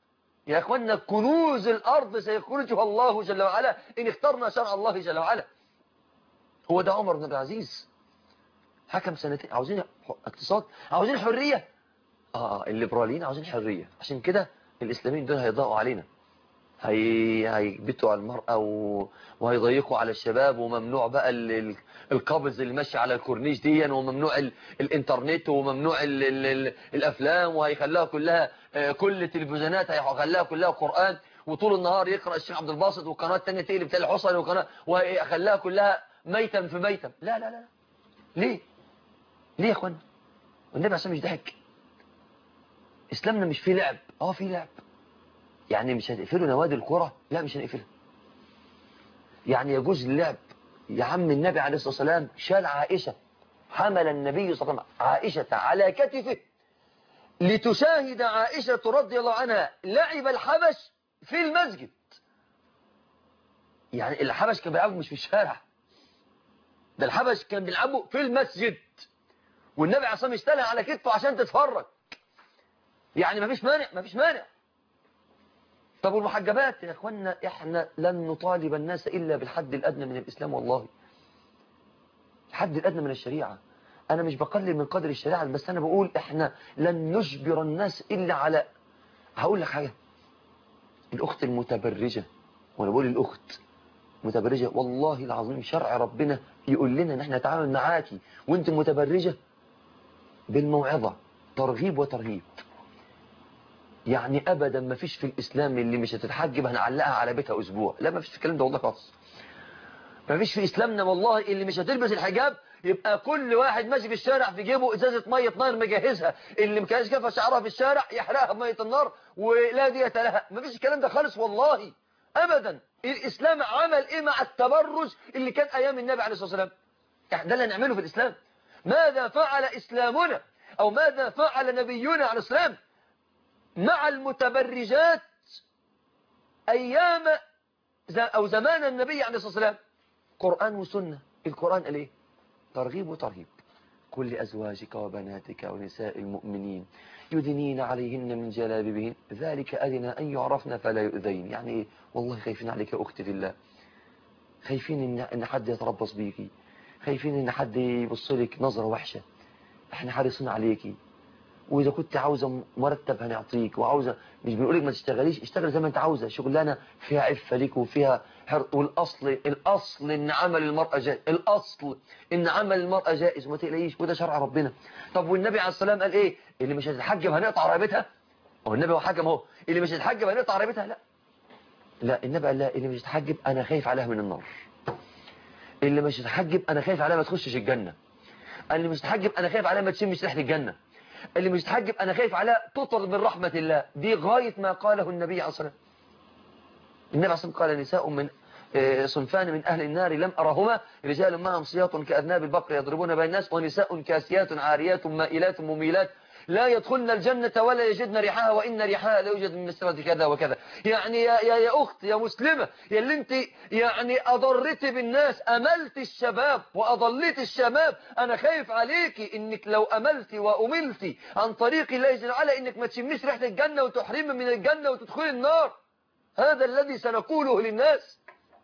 يا أخوانا كنوز الأرض سيخرجها الله جل وعلا إن اخترنا شرع الله جل وعلا. هو ده عمر بن عبد العزيز، حكم سنتين. عاوزين اقتصاد، عاوزين حرية. الليبراليين عاوزين حرية، عشان كده الإسلاميين دول هيضاقوا علينا، هيبتوا على المرأة وهيضيقوا على الشباب، وممنوع بقى القابض اللي ماشي على الكورنيش دي، وممنوع الانترنت، وممنوع الافلام، وهيخليها كلها كل التلفزيونات هيخليها كلها قرآن، وطول النهار يقرأ الشيخ عبد الباسط، وقناة الثانيه تقلب بتاع الحصري، وهيخليها كلها ميتم في ميتم. لا لا لا، ليه يا اخوانا؟ والنبي عشان مش ضحك. اسلامنا مش فيه لعب. فيه لعب. يعني مش هتقفلوا نوادي الكرة؟ لا مش هنقفلها. يعني يجوز اللعب. يا عم النبي عليه الصلاة والسلام شال عائشة، حمل النبي صلى الله عليه وسلم عائشة على كتفه لتشاهد عائشة رضي الله عنها لعب الحبش في المسجد. يعني الحبش كان بيلعبوا مش في الشارع، ده الحبش كان بيلعبوا في المسجد، والنبي عليه الصلاة والسلام اشتلها على كتفه عشان تتفرج. يعني مفيش مانع. طب والمحجبات يا اخوانا، احنا لن نطالب الناس الا بالحد الادنى من الاسلام. والله الحد الادنى من الشريعه. انا مش بقلل من قدر الشريعه، بس انا بقول احنا لن نجبر الناس الا على. هقول لك حاجه، الاخت المتبرجه، وانا بقول الاخت متبرجه، والله العظيم شرع ربنا يقول لنا ان احنا نتعامل معاكي وانت متبرجه بالموعظه، ترغيب وترهيب. يعني ابدا ما فيش في الاسلام اللي مش هتتحجب هنعلقها على بيتها اسبوع. لا ما فيش في الكلام ده والله خالص. ما فيش في اسلامنا والله اللي مش هتلبس الحجاب يبقى كل واحد ماشي في الشارع في جيبه ازازه ميه نار مجهزها، اللي مكانش كفى شعرها في الشارع يحرقها بميه النار ولا دية لها. ما فيش الكلام ده خالص والله ابدا. الاسلام عمل ايه مع التبرج اللي كان ايام النبي عليه الصلاه والسلام؟ ده اللي هنعمله في الاسلام. ماذا فعل اسلامنا او ماذا فعل نبينا عليه السلام مع المتبرجات أيام أو زمان النبي عليه الصلاة والسلام؟ قرآن وسنة. القرآن قال إيه؟ ترغيب وترهيب. كل أزواجك وبناتك ونساء المؤمنين يدنين عليهن من جلابيبهن ذلك أدنى أن يعرفن فلا يؤذين. يعني إيه؟ والله خايفين عليك يا أختي في الله، خايفين إن حد يتربص بيكي، خايفين إن حد يبص لك نظرة وحشة. إحنا حريصين عليكي، وإذا كنت عاوزة مرتب هنعطيك، وعاوزة مش بنقولك ما تشتغليش، اشتغل زي ما انت عاوزة، شغلانة فيها عفة ليك وفيها حرق. والأصل إن عمل المرأة جائز، الأصل إن عمل المرأة جائز وما تقلقيش، وده شرع ربنا. طب والنبي عليه السلام قال إيه؟ اللي مش هتتحجب هنقطع رقبتها. هو النبي هو حكم اهو، اللي مش هتتحجب هنقطع رقبتها؟ لا النبي قال لا، اللي مش هتتحجب أنا خايف عليها من النار، اللي مش هتتحجب أنا خايف عليها ما تخشش الجنة، اللي مش هتتحجب أنا خايف عليها ما تشمش ريحة الجنة، اللي مش تحجب أنا خايف عليها تطرد من رحمة الله. دي غاية ما قاله النبي عليه الصلاة والسلام. النبي عليه الصلاة والسلام قال نساء من صنفان من أهل النار لم أرهما، رجال معهم صياط كأذناب البقر يضربون بين الناس، ونساء كاسيات عاريات مائلات مميلات لا يدخلن الجنة ولا يجدن ريحها وإن ريحها لا يوجد من مسرة كذا وكذا. يعني يا أخت يا مسلمة، يا اللي انت يعني أضرت بالناس، أملت الشباب وأضلت الشباب، أنا خايف عليكي إنك لو أملت وأملت عن طريق الله جل وعلا إنك ما تشميش ريحة الجنة وتحرمي من الجنة وتدخلي النار. هذا الذي سنقوله للناس.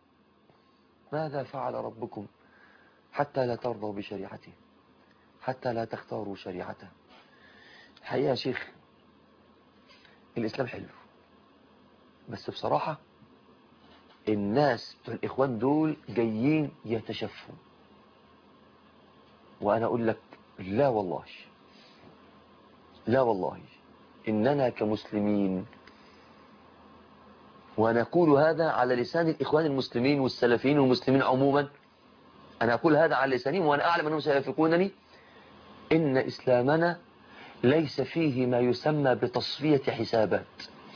ماذا فعل ربكم حتى لا ترضوا بشريعته، حتى لا تختاروا شريعته؟ الحقيقة يا شيخ الإسلام حلو، بس بصراحة الناس بتوع الإخوان دول جايين يتشفوا، وأنا أقول لك لا والله، لا والله إننا كمسلمين، وأنا أقول هذا على لسان الإخوان المسلمين والسلفيين والمسلمين عموما، أنا أقول هذا على لسانهم وأنا أعلم أنهم سيفقونني، إن إسلامنا ليس فيه ما يسمى بتصفية حسابات.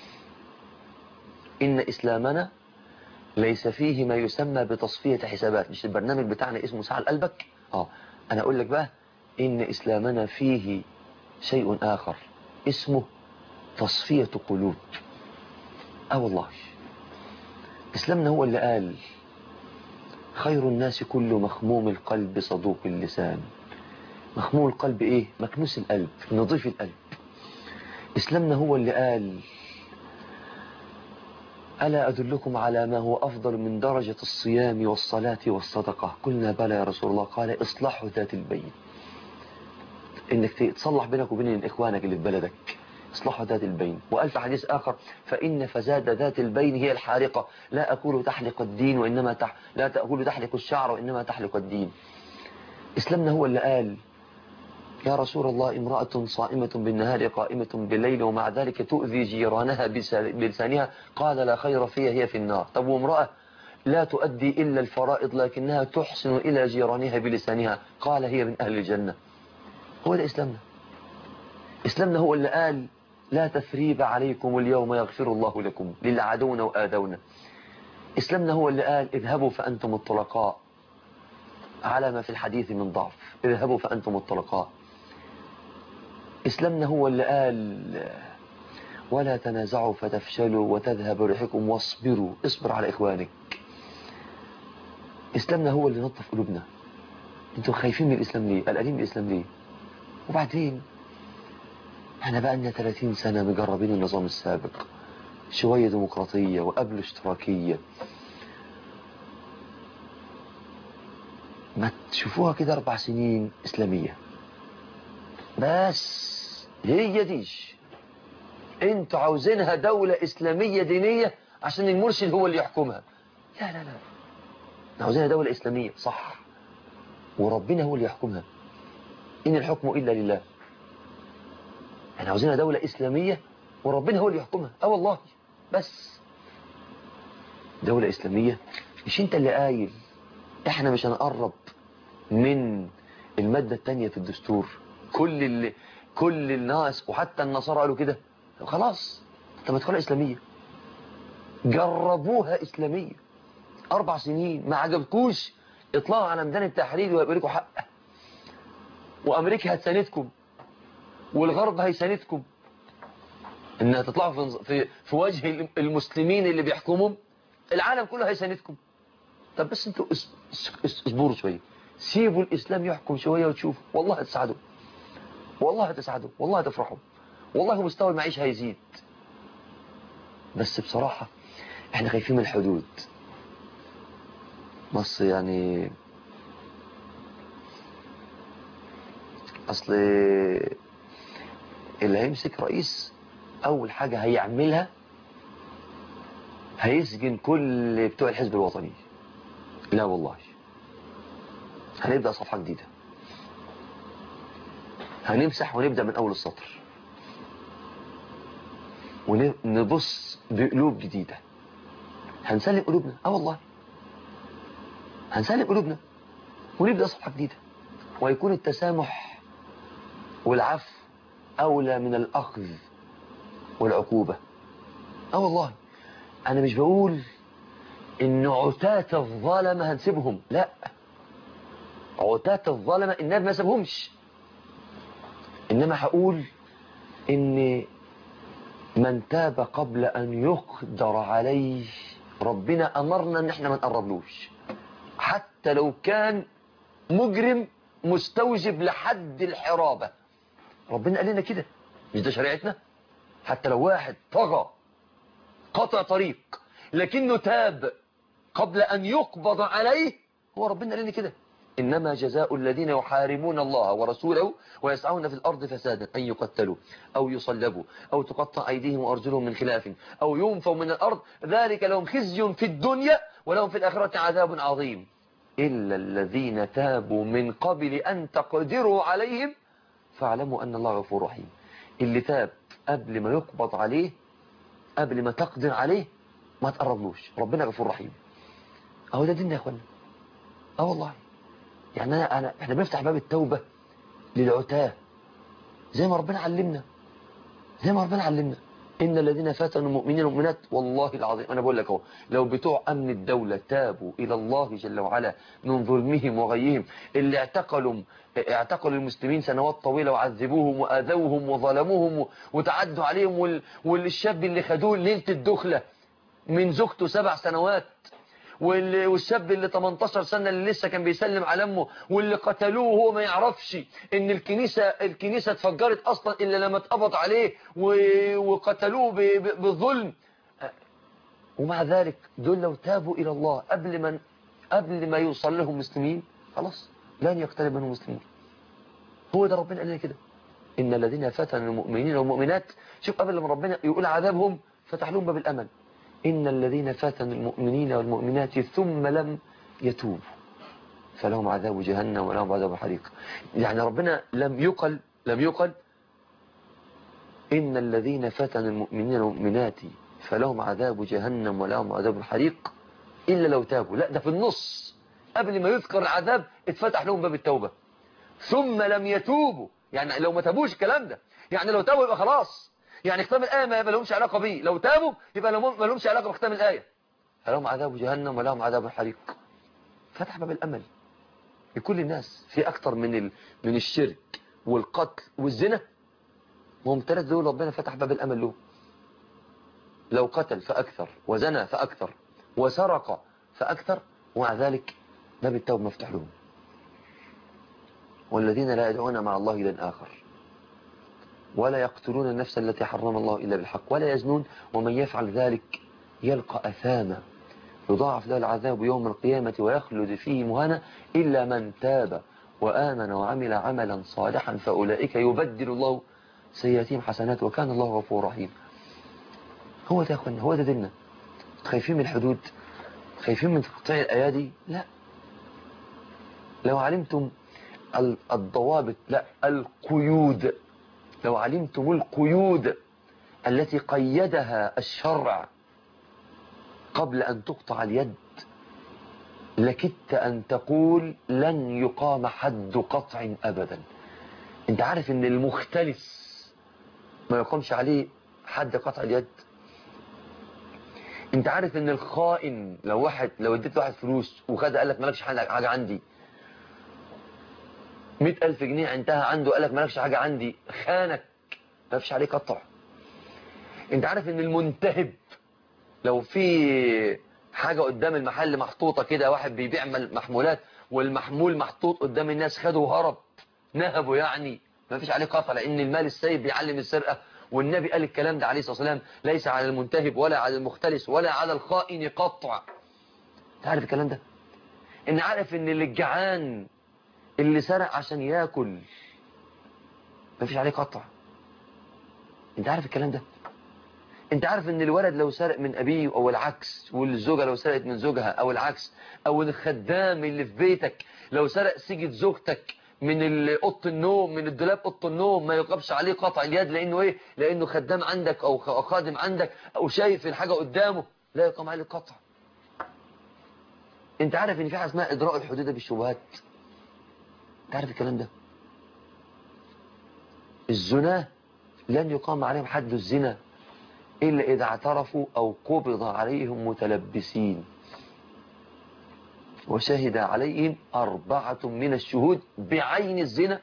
إن إسلامنا ليس فيه ما يسمى بتصفية حسابات. مش البرنامج بتاعنا اسمه ساعة لقلبك؟ أنا أقول لك بقى إن إسلامنا فيه شيء آخر اسمه تصفية قلوب. والله إسلامنا هو اللي قال خير الناس كل مخموم القلب صدوق اللسان. مخموم القلب إيه؟ مكنوس القلب، نظيف القلب. إسلامنا هو اللي قال ألا أدلكم على ما هو أفضل من درجة الصيام والصلاة والصدقة؟ قلنا بلى يا رسول الله. قال إصلاح ذات البين، إنك تصلح بينك وبين إخوانك اللي في بلدك، إصلاح ذات البين. وقال في حديث آخر: فإن فساد ذات البين هي الحارقة. لا أقول تحلق الدين وإنما لا أقول تحلق الشعر وإنما تحلق الدين. إسلامنا هو اللي قال: يا رسول الله، امرأة صائمة بالنهار قائمة بالليل ومع ذلك تؤذي جيرانها بلسانها، قال: لا خير فيها، هي في النار. طب وامرأة لا تؤدي إلا الفرائض لكنها تحسن إلى جيرانها بلسانها، قال: هي من أهل الجنة. هو ده إسلامنا. إسلامنا هو اللي قال: لا تثريب عليكم اليوم يغفر الله لكم، للي عادونا وآذونا. إسلامنا هو اللي قال: اذهبوا فأنتم الطلقاء، على ما في الحديث من ضعف، اذهبوا فأنتم الطلقاء. إسلامنا هو اللي قال: ولا تنازعوا فتفشلوا وتذهب ريحكم واصبروا، اصبر على إخوانك. إسلامنا هو اللي نظف قلوبنا. انتوا خايفين من الإسلام ليه؟ قلقانين من الإسلام ليه؟ وبعدين احنا بقى لنا 30 سنة مجربين النظام السابق، شوية ديمقراطية وقبل اشتراكية. ما تشوفوها كده 4 سنين إسلامية بس، هي ديش. انتوا عاوزينها دولة إسلامية دينية عشان المرشد هو اللي يحكمها. لا لا لا، عاوزينها دولة إسلامية صح، وربنا هو اللي يحكمها. إن الحكم إلا لله. احنا عاوزينها دولة إسلامية وربنا هو اللي يحكمها. والله بس دولة إسلامية. مش انت اللي قايل احنا مش هنقرب من المادة التانية في الدستور؟ كل الناس وحتى النصارى قالوا كده. خلاص، طب ما تدخلها إسلامية. جربوها إسلامية 4 سنين، ما عجبكوش اطلعوا على ميدان التحرير ويبقى لكم حق، وأمريكا هتساندكم والغرب هيساندكم انها تطلعوا في وجه المسلمين اللي بيحكمهم. العالم كله هيساندكم. طب بس انتوا اصبروا شويه، سيبوا الإسلام يحكم شوية وتشوفوا، والله هتسعدوا، والله هتسعدوا، والله هتفرحوا، والله مستوى المعيشة هيزيد. بس بصراحة احنا خايفين من الحدود. مصر يعني أصل اللي هيمسك رئيس أول حاجة هيعملها هيسجن كل بتوع الحزب الوطني. لا والله، هنبدأ صفحة جديدة، هنمسح ونبدأ من أول السطر، ونبص بقلوب جديدة. هنسلم قلوبنا، والله هنسلم قلوبنا ونبدأ صفحة جديدة، ويكون التسامح والعفو أولى من الأخذ والعقوبة. والله أنا مش بقول إن عتاة الظلمة هنسيبهم، لا، عتاة الظلمة النبي ما سابهمش، إنما هقول إن من تاب قبل أن يقدر عليه ربنا أمرنا إن احنا ما نقربلوش، حتى لو كان مجرم مستوجب لحد الحرابة. ربنا قال لنا كده، مش ده شريعتنا؟ حتى لو واحد طغى قطع طريق لكنه تاب قبل أن يقبض عليه، هو ربنا قال لنا كده: إنما جزاء الذين يحاربون الله ورسوله ويسعون في الأرض فسادا أن يقتلوا أو يصلبوا أو تقطع أيديهم وأرجلهم من خلاف أو ينفوا من الأرض، ذلك لهم خزي في الدنيا ولهم في الآخرة عذاب عظيم، إلا الذين تابوا من قبل أن تقدروا عليهم فاعلموا أن الله غفور رحيم. اللي تاب قبل ما يقبض عليه، قبل ما تقدر عليه، ما تقربلوش، ربنا غفور رحيم. ده ديننا يا اخوانا. والله يعني احنا بنفتح باب التوبة للعتاه زي ما ربنا علمنا، زي ما ربنا علمنا: إن الذين فتنوا المؤمنين والمؤمنات. والله العظيم أنا بقول لك لو بتوع أمن الدولة تابوا إلى الله جل وعلا من ظلمهم وغيهم، اللي اعتقلوا المسلمين سنوات طويلة وعذبوهم وآذوهم وظلموهم وتعدوا عليهم، والشاب اللي خدوه ليلة الدخلة من زوجته 7 سنوات، والشاب اللي 18 سنة اللي لسه كان بيسلم على امه، واللي قتلوه وهو ما يعرفش ان الكنيسة اتفجرت اصلا الا لما اتقبض عليه وقتلوه بالظلم. ومع ذلك دول لو تابوا إلى الله قبل ما يوصل لهم مسلمين خلاص لن يقترب منهم مسلمين. هو ده ربنا قال لنا كده، إن الذين فتنوا المؤمنين والمؤمنات، شوف قبل ما ربنا يقول عذابهم فتح لهم باب الأمل، إن الذين فتنوا المؤمنين والمؤمنات ثم لم يتوبوا فلهم عذاب جهنم ولهم عذاب حريق. يعني ربنا لم يقل إن الذين فتنوا المؤمنين والمؤمنات فلهم عذاب جهنم ولهم عذاب حريق إلا لو تابوا. لا، ده في النص قبل ما يذكر العذاب اتفتح لهم باب التوبة ثم لم يتوبوا. يعني لو ما تابوش الكلام ده، يعني لو تابوا يبقى خلاص، يعني ختام الآية ما لهمش علاقة بيه، لو تابوا يبقى ما لهمش علاقة بختام الآية. فلهم عذاب جهنم ولهم عذاب حريق. فتح باب الأمل لكل الناس في أكتر من الشرك والقتل والزنا، وهم ثلاث دول ربنا فتح باب الأمل له. لو قتل فأكثر وزنى فأكثر وسرق فأكثر، ومع ذلك باب التوبة مفتوح لهم. والذين لا يدعون مع الله إلها آخر ولا يقتلون النفس التي حرم الله إلا بالحق ولا يزنون ومن يفعل ذلك يلقى أثاما يضاعف له العذاب يوم القيامة ويخلد فيه مهانا إلا من تاب وآمن وعمل عملا صالحا فأولئك يبدل الله سيئاتهم حسنات وكان الله غفور رحيم. هو ده يا أخوانا، هو ده ديننا. خايفين من الحدود، خايفين من تقطيع الأيادي؟ لا. لو علمتم الضوابط، لا القيود، لو علمتم القيود التي قيدها الشرع قبل أن تقطع اليد لكدت أن تقول لن يقام حد قطع أبدا. انت عارف ان المختلس ما يقومش عليه حد قطع اليد؟ انت عارف ان الخائن لو اديت واحد فلوس وخدها قال لك مالكش حاجة عندي، 100,000 جنيه انتهى عنده قال لك مالكش حاجة عندي، خانك ما فيش عليه قطع. انت عارف ان المنتهب لو في حاجة قدام المحل محطوطة كده، واحد بيبيع محمولات والمحمول محطوط قدام الناس خده وهرب نهبه، يعني ما فيش عليه قطع، لان المال السيب بيعلم السرقة. والنبي قال الكلام ده عليه الصلاة والسلام، ليس على المنتهب ولا على المختلس ولا على الخائن قطع. انت عارف الكلام ده؟ ان عارف ان اللي الجعان اللي سرق عشان ياكل ما فيش عليه قطع. انت عارف الكلام ده؟ انت عارف ان الولد لو سرق من ابيه او العكس، والزوجة لو سرقت من زوجها او العكس، او الخدام اللي في بيتك لو سرق سيجة زوجتك من اوضه النوم، من الدولاب اوضه النوم، ما يقبش عليه قطع اليد، لانه ايه؟ لانه خدام عندك او خادم عندك او شايف الحاجة قدامه، لا يقام عليه قطع. انت عارف ان في حاجه اسمها ادراء الحدود بالشبهات؟ انت عارف الكلام ده؟ الزنا لن يقام عليهم حد الزنا إلا إذا اعترفوا أو قبض عليهم متلبسين وشهد عليهم 4 من الشهود بعين الزنا.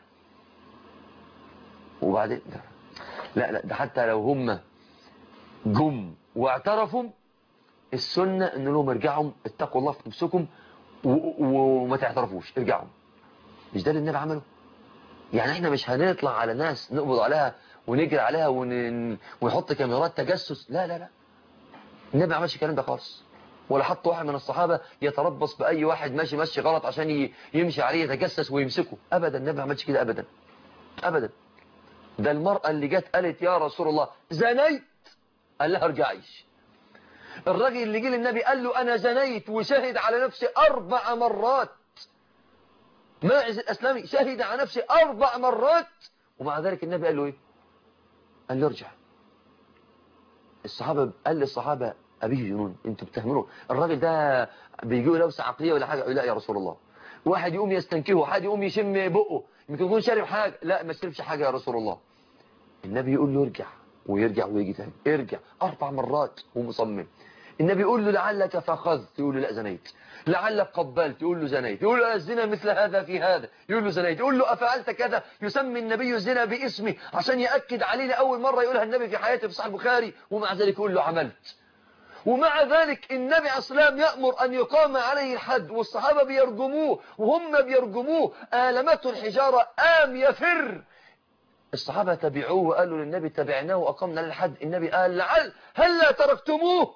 وبعدين لا ده حتى لو هم جم واعترفوا، السنة إن لهم ارجعوا اتقوا الله في نفسكم وما تعترفوش، ارجعوا. مش ده اللي النبي عمله؟ يعني احنا مش هنطلع على ناس نقبض عليها ونجري عليها ونحط كاميرات تجسس، لا لا لا، النبي ما عملش الكلام ده خالص. ولا حط واحد من الصحابة يتربص بأي واحد ماشي غلط عشان يمشي عليه يتجسس ويمسكه، أبدا. النبي ما عملش كده أبدا أبدا. ده المرأة اللي جت قالت يا رسول الله زنيت، قال لها ارجعيش. الراجل اللي جه للنبي قال له أنا زنيت وشهد على نفسي 4 مرات، ماعز الأسلمي شهد على نفسي 4 مرات، ومع ذلك النبي قال له إيه؟ قال له ارجع. الصحابة قال للصحابة أبيه جنون، انتوا بتهملوا الراجل ده، بيجوا لبسه عقلية ولا حاجة؟ لا يا رسول الله. واحد يقوم يستنكهه، واحد يقوم يشم بقه، يمكن يكون شارب حاجة، لا ما شربش حاجة يا رسول الله. النبي يقول له ارجع، ويرجع ويجي تاني، ارجع 4 مرات ومصمم. النبي يقول له لعلك فأخذت، يقول له لا زنيت. لعلك قبلت، يقول له زنيت. يقول له الزنا مثل هذا في هذا، يقول له زنيت. يقول له أفعلت كذا، يسمي النبي الزنا باسمه عشان يأكد علينا أول مرة يقولها النبي في حياته في صحيح البخاري، ومع ذلك يقول له عملت. ومع ذلك النبي عليه الصلاة والسلام يأمر أن يقام عليه الحد، والصحابة بيرجموه، وهم بيرجموه آلمته الحجارة قام يفر. الصحابة تبعوه وقالوا للنبي تبعناه وأقمنا للحد. النبي قال هل لا تركتموه؟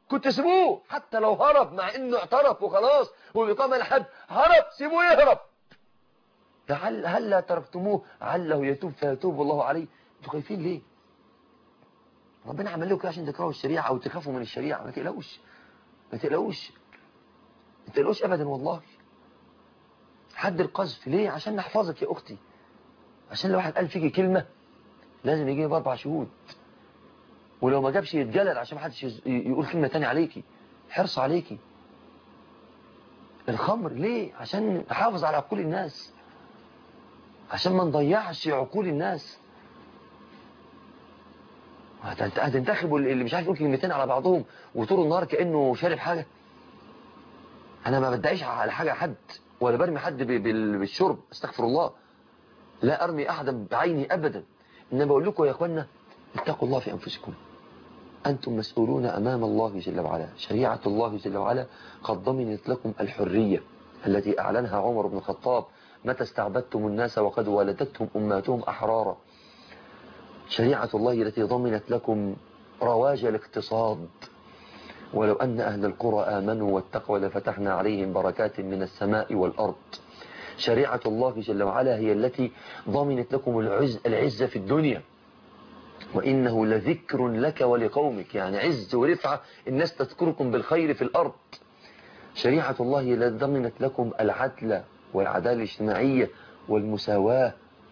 كنت سيبوه حتى لو هرب، مع انه اعترف وخلاص وبيقام الحد هرب، سيبوه يهرب. هل لا تركتموه عله يتوب فيتوب الله عليه؟ انتوا خايفين ليه؟ ربنا عمل لكم عشان تكرهوا الشريعة او تخافوا من الشريعة. ما تقلقوش، ما تقلقوش، ما تقلقوش ابدا والله. حد القذف ليه؟ عشان نحفظك يا اختي، عشان لو واحد قال فيكي كلمة لازم يجيب 4 شهود، ولو ما جابش يتجلد عشان ما حدش يقول كلمة تاني عليكي، حرص عليكي. الخمر ليه؟ عشان نحافظ على عقول الناس، عشان ما نضيعش عقول الناس. هتنتخبوا اللي مش عارف يقول كلمتين على بعضهم وطول النهار كأنه شارب حاجة. انا ما بدعيش على حاجة حد ولا برمي حد بالشرب، استغفر الله، لا ارمي احدا بعيني ابدا. انما بقول لكم يا اخوانا اتقوا الله في انفسكم، أنتم مسؤولون أمام الله جل وعلا. شريعة الله جل وعلا قد ضمنت لكم الحرية التي أعلنها عمر بن الخطاب متى استعبدتم الناس وقد ولدتهم أماتهم أحرارا. شريعة الله التي ضمنت لكم رواج الاقتصاد، ولو أن أهل القرى آمنوا واتقوا لفتحنا عليهم بركات من السماء والأرض. شريعة الله جل وعلا هي التي ضمنت لكم العزة في الدنيا، وإنه لذكر لك ولقومك، يعني عز ورفعة الناس تذكركم بالخير في الأرض. شريعة الله هي التي ضمنت لكم العدل والعدالة الاجتماعية والمساواة.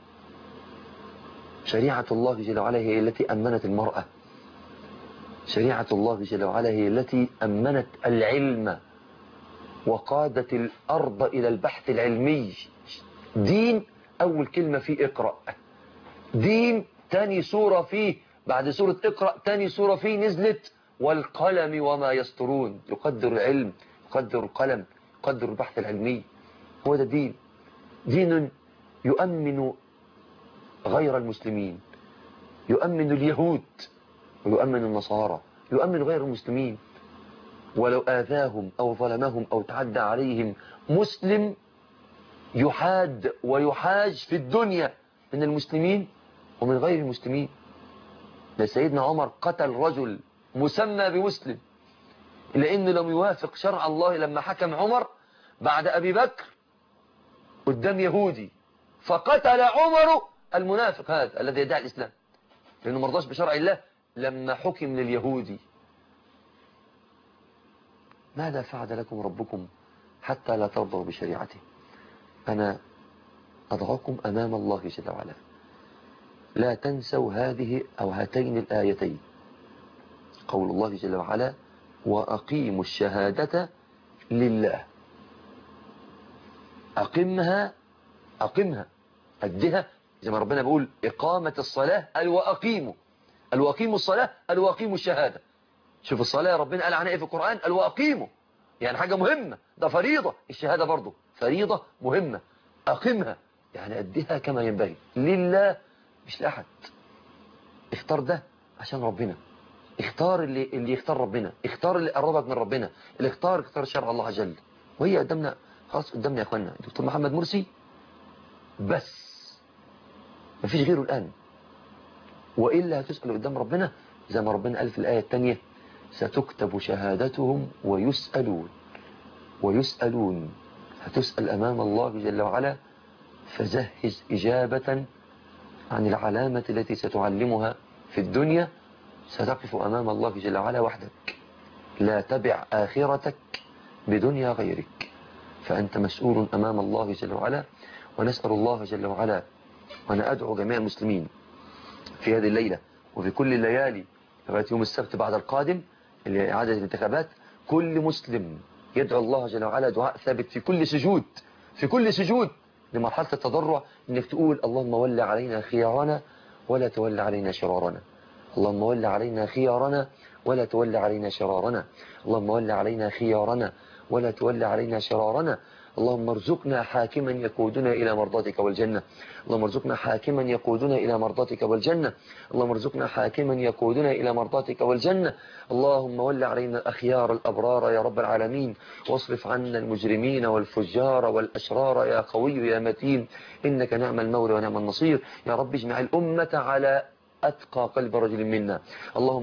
شريعة الله جل وعلا هي التي أمنت المرأة. شريعة الله جل وعلا هي التي أمنت العلم وقادت الأرض إلى البحث العلمي. دين أول كلمة فيه اقرأ، دين تاني سورة فيه بعد سورة اقرأ تاني سورة فيه نزلت والقلم وما يسطرون، يقدر العلم، يقدر القلم، يقدر البحث العلمي. هو ده دين، دين يؤمن غير المسلمين، يؤمن اليهود ويؤمن النصارى، يؤمن غير المسلمين. ولو آذاهم أو ظلمهم أو تعدى عليهم مسلم يحاد ويحاج في الدنيا من المسلمين ومن غير المسلمين. سيدنا عمر قتل رجل مسمى بمسلم لأنه لم يوافق شرع الله لما حكم عمر بعد أبي بكر قدام يهودي، فقتل عمر المنافق هذا الذي يدعي الإسلام لأنه مرضاش بشرع الله لما حكم لليهودي. ماذا فعل لكم ربكم حتى لا ترضوا بشريعته؟ أنا أضعكم أمام الله جل وعلا. لا تنسوا هذه أو هاتين الآيتين، قول الله جل وعلا وأقيموا الشهادة لله. أقمها، أقمها، أدها، زي ما ربنا بيقول إقامة الصلاة وأقيموا، وأقيموا الصلاة وأقيموا الشهادة. شوف الصلاة ربنا قال عنها إيه في القرآن؟ وأقيموا، يعني حاجة مهمة، ده فريضة. الشهادة برضو فريضة مهمة. أقمها يعني أدها كما ينبغي لله مش لأحد. اختار ده عشان ربنا، اختار اللي يختار ربنا، اختار اللي قربك من ربنا، اللي اختار شرع الله جل. وهي قدامنا خلاص، قدامنا يا اخوانا دكتور محمد مرسي بس، مفيش غيره الآن. وإلا هتسأل قدام ربنا زي ما ربنا قال في الآية الثانية ستكتب شهادتهم ويسألون، ويسألون، هتسأل أمام الله جل وعلا. فجهز إجابة عن العلامة التي ستعلمها في الدنيا. ستقف أمام الله جل وعلا وحدك، لا تبع آخرتك بدنيا غيرك، فأنت مسؤول أمام الله جل وعلا. ونسأل الله جل وعلا، وأنا أدعو جميع المسلمين في هذه الليلة وفي كل الليالي لغاية يوم السبت بعد القادم اللي إعادة الانتخابات، كل مسلم يدعو الله جل وعلا دعاء ثابت في كل سجود، في كل سجود لمرحلة التضرع، إنك تقول اللهم ول علينا خيارنا ولا تول علينا شرارنا، اللهم ول علينا خيارنا ولا تول علينا شرارنا، اللهم ول علينا خيارنا ولا تول علينا شرارنا. اللهم ارزقنا حاكما يقودنا إلى مرضاتك والجنة، اللهم ارزقنا حاكما يقودنا إلى مرضاتك والجنة، اللهم ارزقنا حاكما يقودنا إلى مرضاتك والجنة. اللهم ول علينا الأخيار الأبرار يا رب العالمين، واصرف عنا المجرمين والفجار والأشرار يا قوي يا متين، إنك نعم المولى ونعم النصير. يا رب اجمع الأمة على أتقى قلب رجل منا. اللهم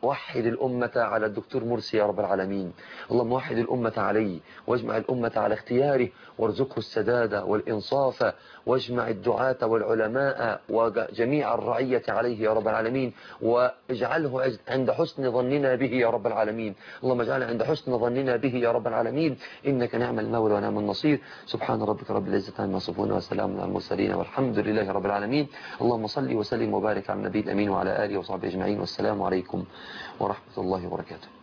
وحد الأمة على الدكتور مرسي يا رب العالمين. اللهم وحد الأمة عليه، واجمع الأمة على اختياره، وارزقه السداد والإنصاف، واجمع الدعاة والعلماء وجميع الرعية عليه يا رب العالمين، واجعله عند حسن ظننا به يا رب العالمين. اللهم اجعله عند حسن ظننا به يا رب العالمين، إنك نعم المولى ونعم النصير. سبحان ربك رب العزة عما يصفون، وسلام على المرسلين، والحمد لله رب العالمين. اللهم صل وسلم وبارك على النبي الأمين وعلى آله وصحبه أجمعين، والسلام عليكم ورحمة الله وبركاته.